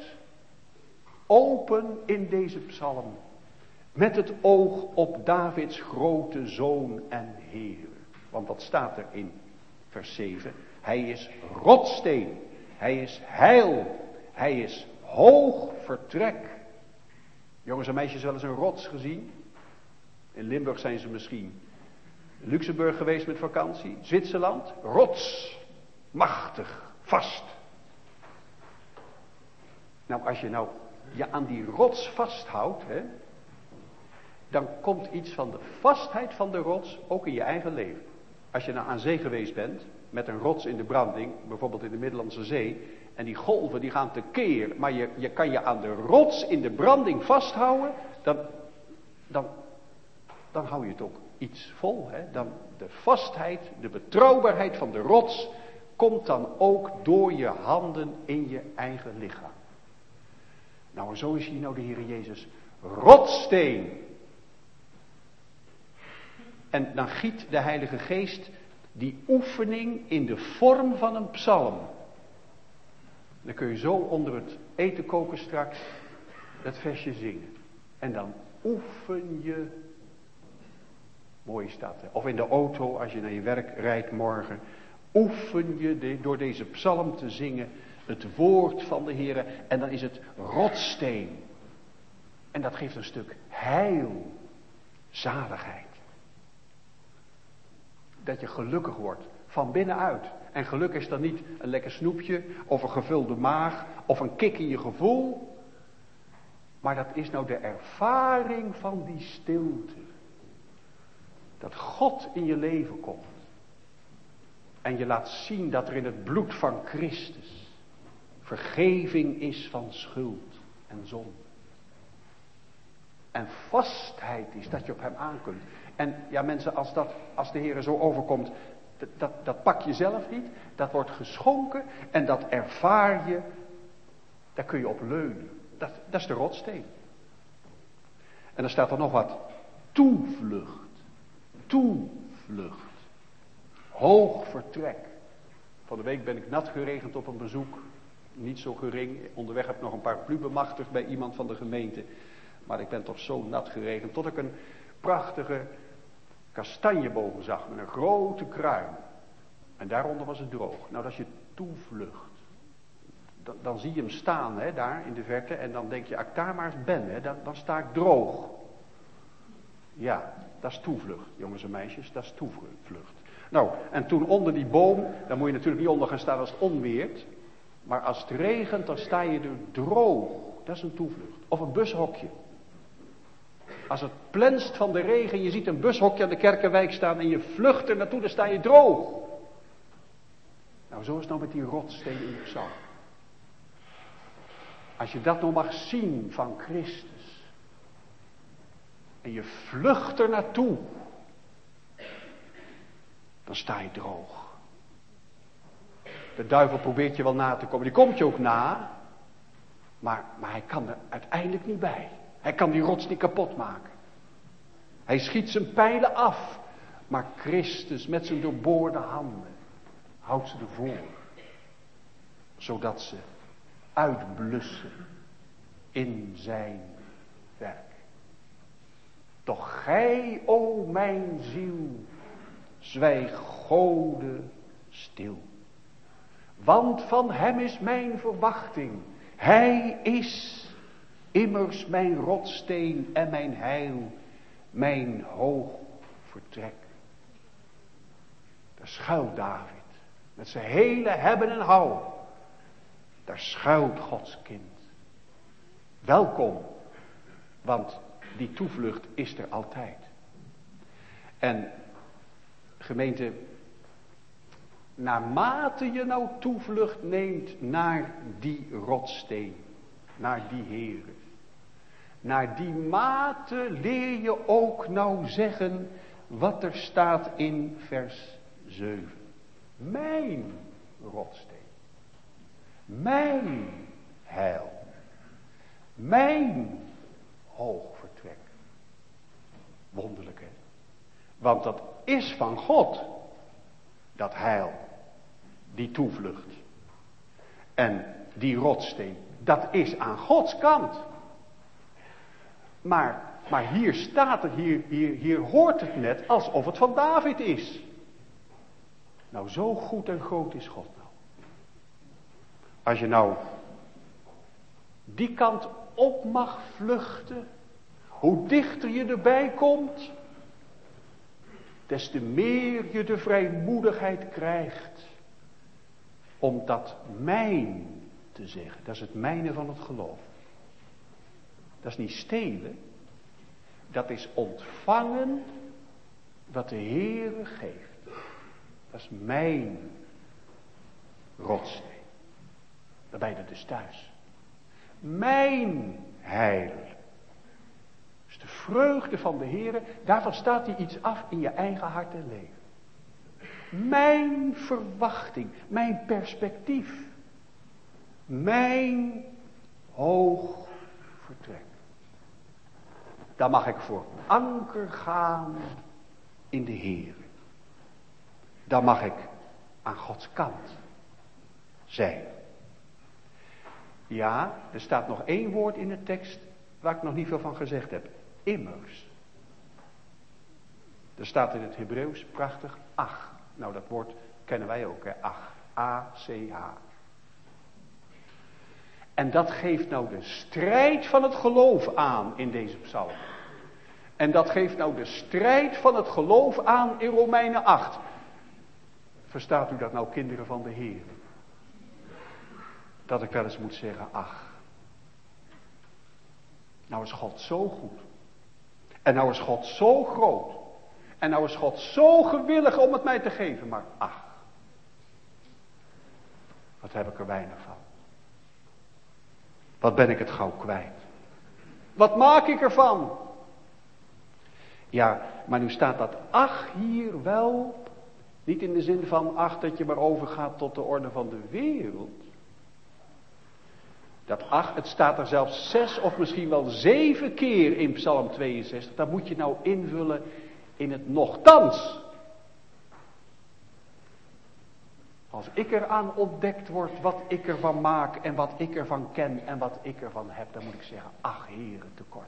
open in deze psalm. Met het oog op Davids grote zoon en Heer. Want dat staat er in vers zeven. Hij is rotssteen. Hij is heil. Hij is hoog vertrek. Jongens en meisjes, wel eens een rots gezien? In Limburg zijn ze misschien in Luxemburg geweest met vakantie. Zwitserland. Rots. Machtig. Vast. Nou, als je nou je aan die rots vasthoudt, hè, dan komt iets van de vastheid van de rots ook in je eigen leven. Als je nou aan zee geweest bent, met een rots in de branding, bijvoorbeeld in de Middellandse Zee, en die golven die gaan tekeer, maar je, je kan je aan de rots in de branding vasthouden, dan, dan, dan hou je het ook iets vol. Hè? Dan de vastheid, de betrouwbaarheid van de rots, komt dan ook door je handen in je eigen lichaam. Nou, en zo is hier nou de Heer Jezus rotssteen. En dan giet de Heilige Geest die oefening in de vorm van een psalm. Dan kun je zo onder het eten koken straks dat versje zingen. En dan oefen je, mooi is dat, hè? Of in de auto als je naar je werk rijdt morgen, oefen je de, door deze psalm te zingen het woord van de Heer. En dan is het rotssteen. En dat geeft een stuk heil, zaligheid. Dat je gelukkig wordt, van binnenuit. En geluk is dan niet een lekker snoepje, of een gevulde maag, of een kick in je gevoel. Maar dat is nou de ervaring van die stilte. Dat God in je leven komt. En je laat zien dat er in het bloed van Christus vergeving is van schuld en zonde. En vastheid is dat je op hem aan kunt. En ja mensen, als, dat, als de Heer zo overkomt, dat, dat, dat pak je zelf niet. Dat wordt geschonken en dat ervaar je. Daar kun je op leunen. Dat, dat is de rotsteen. En dan staat er nog wat. Toevlucht. Toevlucht. Hoog vertrek. Van de week ben ik nat geregend op een bezoek. Niet zo gering. Onderweg heb ik nog een paraplu bemachtigd bij iemand van de gemeente. Maar ik ben toch zo nat geregend. Tot ik een prachtige kastanjeboom zag. Met een grote kruin. En daaronder was het droog. Nou, dat is je toevlucht. Dan, dan zie je hem staan, hè, daar in de verte. En dan denk je, als ik daar maar eens ben, hè, dan, dan sta ik droog. Ja, dat is toevlucht, jongens en meisjes. Dat is toevlucht. Nou, en toen onder die boom, daar moet je natuurlijk niet onder gaan staan als het onweert. Maar als het regent, dan sta je er droog. Dat is een toevlucht. Of een bushokje. Als het plenst van de regen, je ziet een bushokje aan de Kerkenwijk staan en je vlucht er naartoe, dan sta je droog. Nou, zo is het nou met die rotsteen in de psalm. Als je dat nog mag zien van Christus. En je vlucht er naartoe. Dan sta je droog. De duivel probeert je wel na te komen. Die komt je ook na. Maar, maar hij kan er uiteindelijk niet bij. Hij kan die rots niet kapot maken. Hij schiet zijn pijlen af. Maar Christus met zijn doorboorde handen houdt ze ervoor. Zodat ze uitblussen in zijn werk. Toch gij, o mijn ziel, zwijg Gode stil. Want van hem is mijn verwachting. Hij is immers mijn rotsteen en mijn heil, mijn hoog vertrek. Daar schuilt David, met zijn hele hebben en houden. Daar schuilt Gods kind. Welkom, want die toevlucht is er altijd. En gemeente, naarmate je nou toevlucht neemt naar die rotsteen, naar die Heere, naar die mate leer je ook nou zeggen wat er staat in vers zeven. Mijn rotsteen. Mijn heil. Mijn hoog vertrek. Wonderlijk, hè? Want dat is van God. Dat heil. Die toevlucht. En die rotsteen. Dat is aan Gods kant. Maar, maar hier staat het, hier, hier, hier hoort het net alsof het van David is. Nou, zo goed en groot is God nou. Als je nou die kant op mag vluchten, hoe dichter je erbij komt, des te meer je de vrijmoedigheid krijgt om dat mijn te zeggen. Dat is het mijne van het geloof. Dat is niet stelen. Dat is ontvangen wat de Heere geeft. Dat is mijn rotsteen. Dan ben je er dus thuis. Mijn heil. Dus de vreugde van de Heere, daarvan staat hij iets af in je eigen hart en leven. Mijn verwachting, mijn perspectief. Mijn hoog vertrek. Daar mag ik voor anker gaan in de Heere. Daar mag ik aan Gods kant zijn. Ja, er staat nog één woord in de tekst waar ik nog niet veel van gezegd heb. Immers. Er staat in het Hebreeuws prachtig ach. Nou, dat woord kennen wij ook, hè? Ach. A C H. En dat geeft nou de strijd van het geloof aan in deze psalm. En dat geeft nou de strijd van het geloof aan in Romeinen acht. Verstaat u dat nou, kinderen van de Heer? Dat ik wel eens moet zeggen, ach. Nou is God zo goed. En nou is God zo groot. En nou is God zo gewillig om het mij te geven. Maar ach. Wat heb ik er weinig van. Wat ben ik het gauw kwijt. Wat maak ik ervan? Ja, maar nu staat dat ach hier wel, niet in de zin van ach dat je maar overgaat tot de orde van de wereld. Dat ach, het staat er zelfs zes of misschien wel zeven keer in Psalm tweeënzestig. Dat moet je nou invullen in het nochtans. Als ik eraan ontdekt word wat ik ervan maak en wat ik ervan ken en wat ik ervan heb, dan moet ik zeggen, ach Heere, tekort.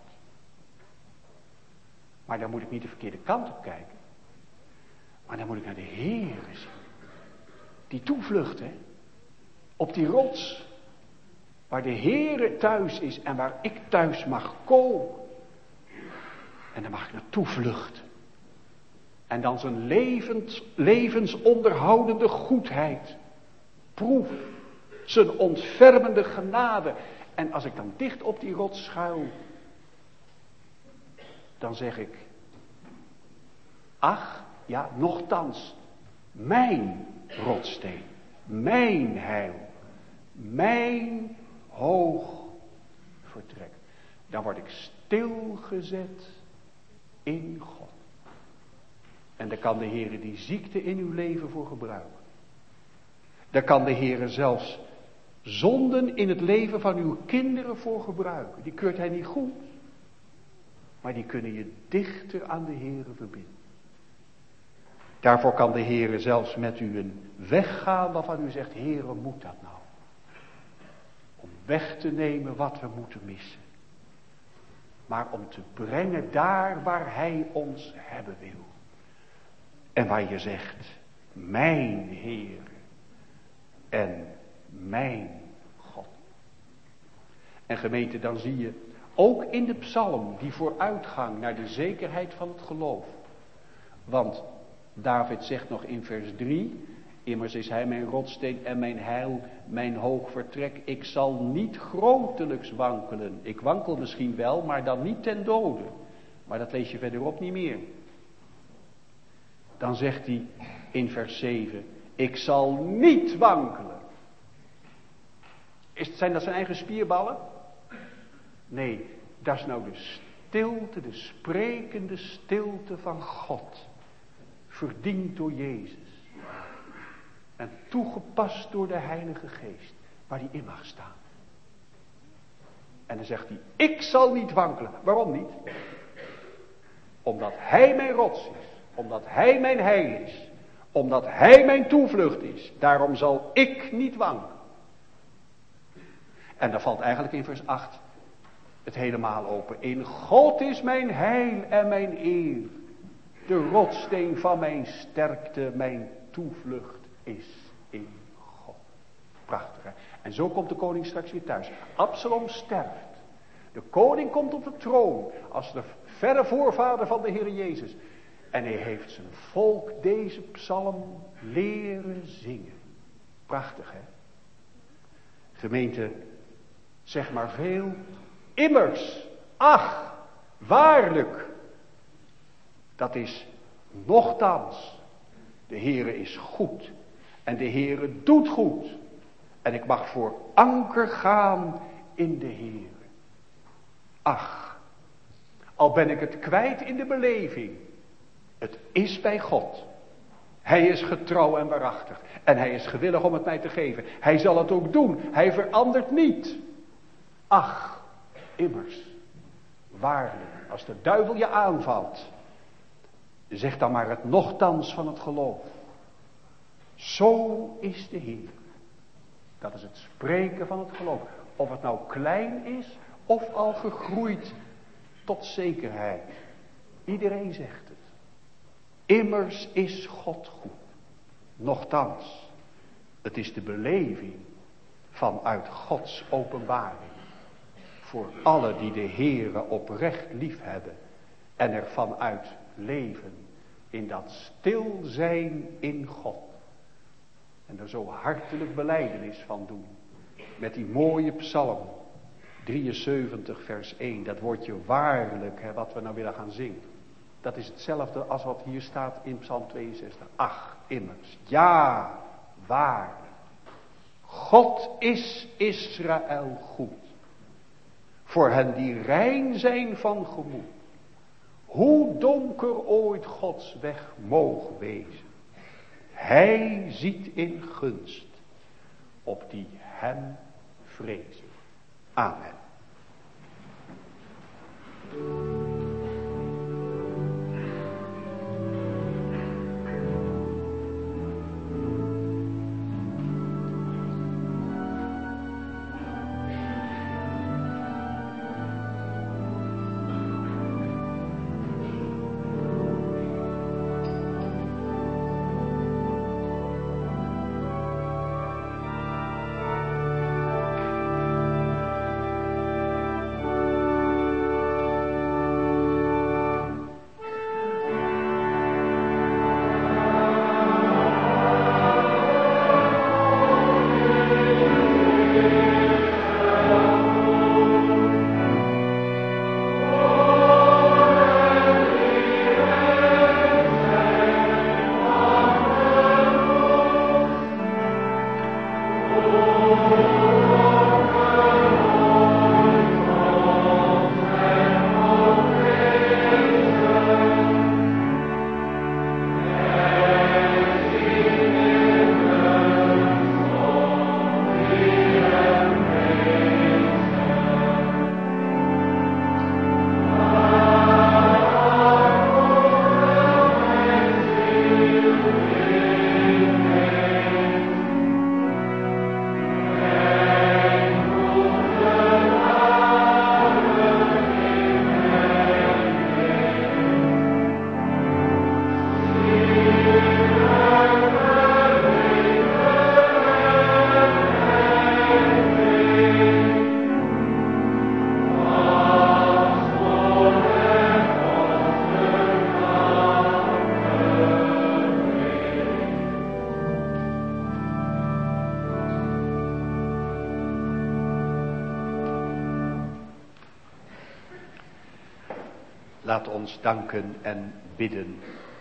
Maar dan moet ik niet de verkeerde kant op kijken. Maar dan moet ik naar de Heere zien. Die toevlucht, hè. Op die rots. Waar de Heere thuis is en waar ik thuis mag komen. En dan mag ik naartoe vluchten. En dan zijn levens, levensonderhoudende goedheid proeven. Zijn ontfermende genade. En als ik dan dicht op die rots schuil, dan zeg ik, ach, ja, nochtans, mijn rotssteen, mijn heil, mijn hoog vertrek. Dan word ik stilgezet in God. En daar kan de Heere die ziekte in uw leven voor gebruiken. Daar kan de Heere zelfs zonden in het leven van uw kinderen voor gebruiken. Die keurt hij niet goed. Maar die kunnen je dichter aan de Heere verbinden. Daarvoor kan de Heere zelfs met u een weg gaan waarvan u zegt, Heere, moet dat nou? Om weg te nemen wat we moeten missen. Maar om te brengen daar waar hij ons hebben wil. En waar je zegt, mijn Heer en mijn God. En gemeente, dan zie je ook in de psalm die vooruitgang naar de zekerheid van het geloof. Want David zegt nog in vers drie, immers is hij mijn rotsteen en mijn heil, mijn hoog vertrek. Ik zal niet grotelijks wankelen. Ik wankel misschien wel, maar dan niet ten dode. Maar dat lees je verderop niet meer. Dan zegt hij in vers zeven, ik zal niet wankelen. Is, zijn dat zijn eigen spierballen? Nee, dat is nou de stilte, de sprekende stilte van God. Verdiend door Jezus. En toegepast door de Heilige Geest. Waar hij in mag staan. En dan zegt hij, ik zal niet wankelen. Waarom niet? Omdat hij mijn rots is. Omdat hij mijn heil is. Omdat hij mijn toevlucht is. Daarom zal ik niet wankelen. En dan valt eigenlijk in vers acht het helemaal open. In God is mijn heil en mijn eer. De rotssteen van mijn sterkte, mijn toevlucht is in God. Prachtig, hè? En zo komt de koning straks weer thuis. Absalom sterft. De koning komt op de troon als de verre voorvader van de Heer Jezus. En hij heeft zijn volk deze psalm leren zingen. Prachtig, hè? Gemeente, zeg maar veel. Immers, ach, waarlijk. Dat is nochtans. De Heere is goed. En de Heere doet goed. En ik mag voor anker gaan in de Heere. Ach, al ben ik het kwijt in de beleving. Het is bij God. Hij is getrouw en waarachtig. En hij is gewillig om het mij te geven. Hij zal het ook doen. Hij verandert niet. Ach, immers, waarlijk, als de duivel je aanvalt, zeg dan maar het nochtans van het geloof. Zo is de Heer. Dat is het spreken van het geloof. Of het nou klein is of al gegroeid tot zekerheid. Iedereen zegt het. Immers is God goed. Nochtans, het is de beleving vanuit Gods openbaring. Voor alle die de Heere oprecht lief hebben en er vanuit leven in dat stil zijn in God. En er zo hartelijk belijdenis van doen. Met die mooie psalm drieënzeventig vers één. Dat woordje waarlijk, hè, wat we nou willen gaan zingen. Dat is hetzelfde als wat hier staat in psalm tweeënzestig. Ach, immers, ja, waarlijk. God is Israël goed. Voor hen die rein zijn van gemoed. Hoe donker ooit Gods weg mogen wezen. Hij ziet in gunst op die hem vrezen. Amen. Laat ons danken en bidden.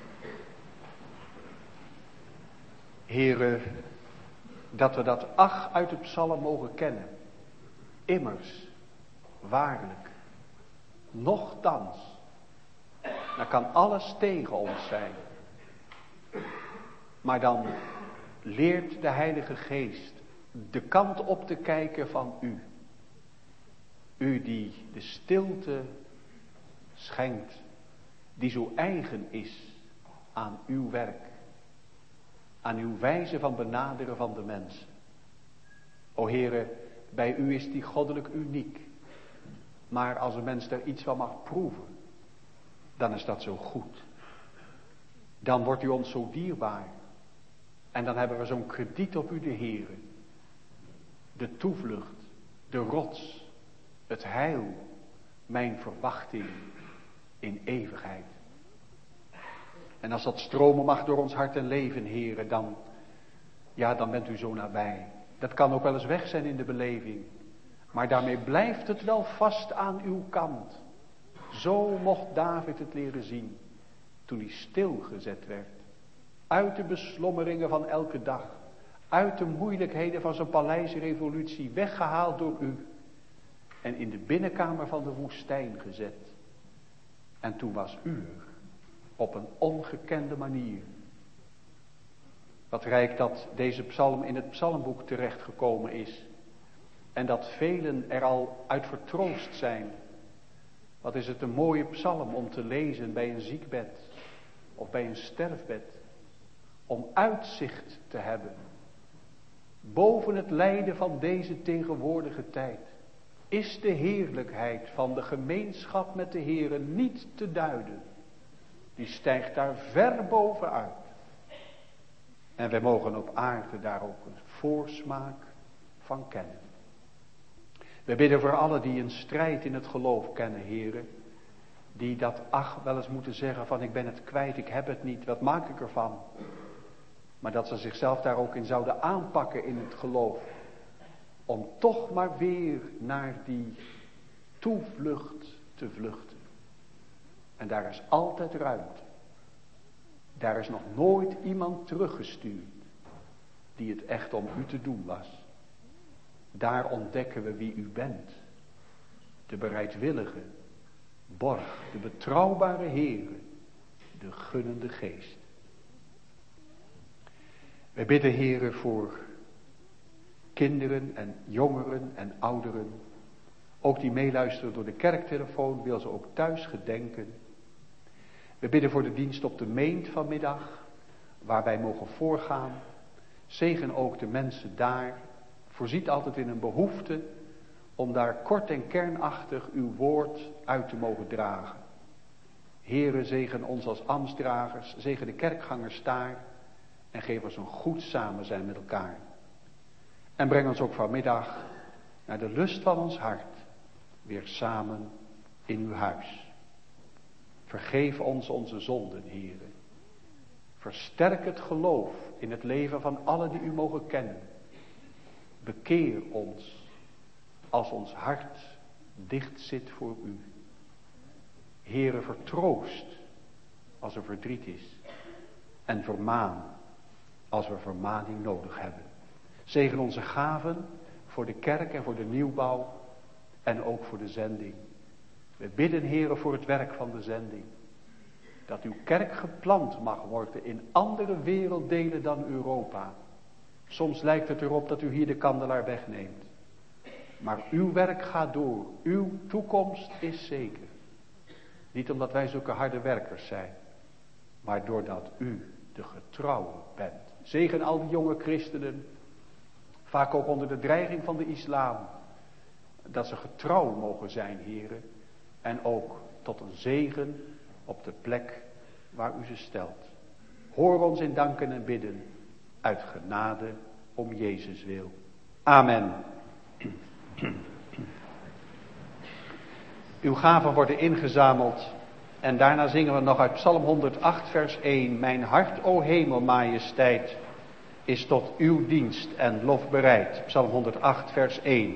Heere, dat we dat ach uit de psalm mogen kennen. Immers, waarlijk, nochtans, dan kan alles tegen ons zijn. Maar dan leert de Heilige Geest de kant op te kijken van u. U die de stilte schenkt, die zo eigen is aan uw werk, aan uw wijze van benaderen van de mensen. O Heere, bij u is die goddelijk uniek. Maar als een mens daar iets van mag proeven, dan is dat zo goed. Dan wordt u ons zo dierbaar. En dan hebben we zo'n krediet op u, de Heere. De toevlucht, de rots, het heil, mijn verwachting in eeuwigheid. En als dat stromen mag door ons hart en leven, Heere, dan, ja, dan bent u zo nabij. Dat kan ook wel eens weg zijn in de beleving. Maar daarmee blijft het wel vast aan uw kant. Zo mocht David het leren zien, toen hij stilgezet werd. Uit de beslommeringen van elke dag. Uit de moeilijkheden van zijn paleisrevolutie, weggehaald door u. En in de binnenkamer van de woestijn gezet. En toen was u er, op een ongekende manier. Wat rijk dat deze psalm in het psalmboek terechtgekomen is. En dat velen er al uit vertroost zijn. Wat is het een mooie psalm om te lezen bij een ziekbed of bij een sterfbed. Om uitzicht te hebben. Boven het lijden van deze tegenwoordige tijd. Is de heerlijkheid van de gemeenschap met de Heere niet te duiden. Die stijgt daar ver bovenuit. En wij mogen op aarde daar ook een voorsmaak van kennen. We bidden voor allen die een strijd in het geloof kennen, Heere. Die dat ach wel eens moeten zeggen van ik ben het kwijt, ik heb het niet, wat maak ik ervan? Maar dat ze zichzelf daar ook in zouden aanpakken in het geloof. Om toch maar weer naar die toevlucht te vluchten. En daar is altijd ruimte. Daar is nog nooit iemand teruggestuurd die het echt om u te doen was. Daar ontdekken we wie u bent. de bereidwillige borg, de betrouwbare Heere, de gunnende geest. Wij bidden, Heere, voor kinderen en jongeren en ouderen, ook die meeluisteren door de kerktelefoon, wil ze ook thuis gedenken. We bidden voor de dienst op de Meent vanmiddag, waar wij mogen voorgaan. Zegen ook de mensen daar. Voorziet altijd in een behoefte om daar kort en kernachtig uw woord uit te mogen dragen. Heere, zegen ons als ambtsdragers, zegen de kerkgangers daar en geef ons een goed samen zijn met elkaar. En breng ons ook vanmiddag naar de lust van ons hart weer samen in uw huis. Vergeef ons onze zonden, Heere. Versterk het geloof in het leven van allen die u mogen kennen. Bekeer ons als ons hart dicht zit voor u. Heere, vertroost als er verdriet is. En vermaan als we vermaning nodig hebben. Zegen onze gaven voor de kerk en voor de nieuwbouw en ook voor de zending. We bidden, Heere, voor het werk van de zending. Dat uw kerk geplant mag worden in andere werelddelen dan Europa. Soms lijkt het erop dat u hier de kandelaar wegneemt. Maar uw werk gaat door. Uw toekomst is zeker. Niet omdat wij zulke harde werkers zijn, maar doordat u de getrouwe bent. Zegen al die jonge christenen, vaak ook onder de dreiging van de islam, dat ze getrouw mogen zijn, Heere, en ook tot een zegen op de plek waar u ze stelt. Hoor ons in danken en bidden, uit genade om Jezus wil. Amen. Uw gaven worden ingezameld en daarna zingen we nog uit Psalm honderdacht vers één. Mijn hart, o hemel, majesteit, is tot uw dienst en lof bereid. Psalm honderdacht vers één.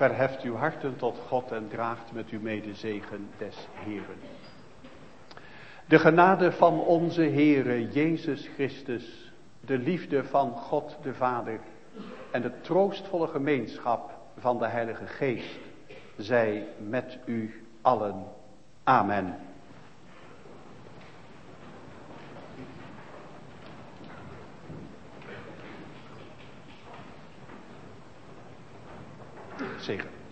Verheft uw harten tot God en draagt met u mee de zegen des Heeren. De genade van onze Heere Jezus Christus, de liefde van God de Vader en de troostvolle gemeenschap van de Heilige Geest zij met u allen. Amen. Zegen.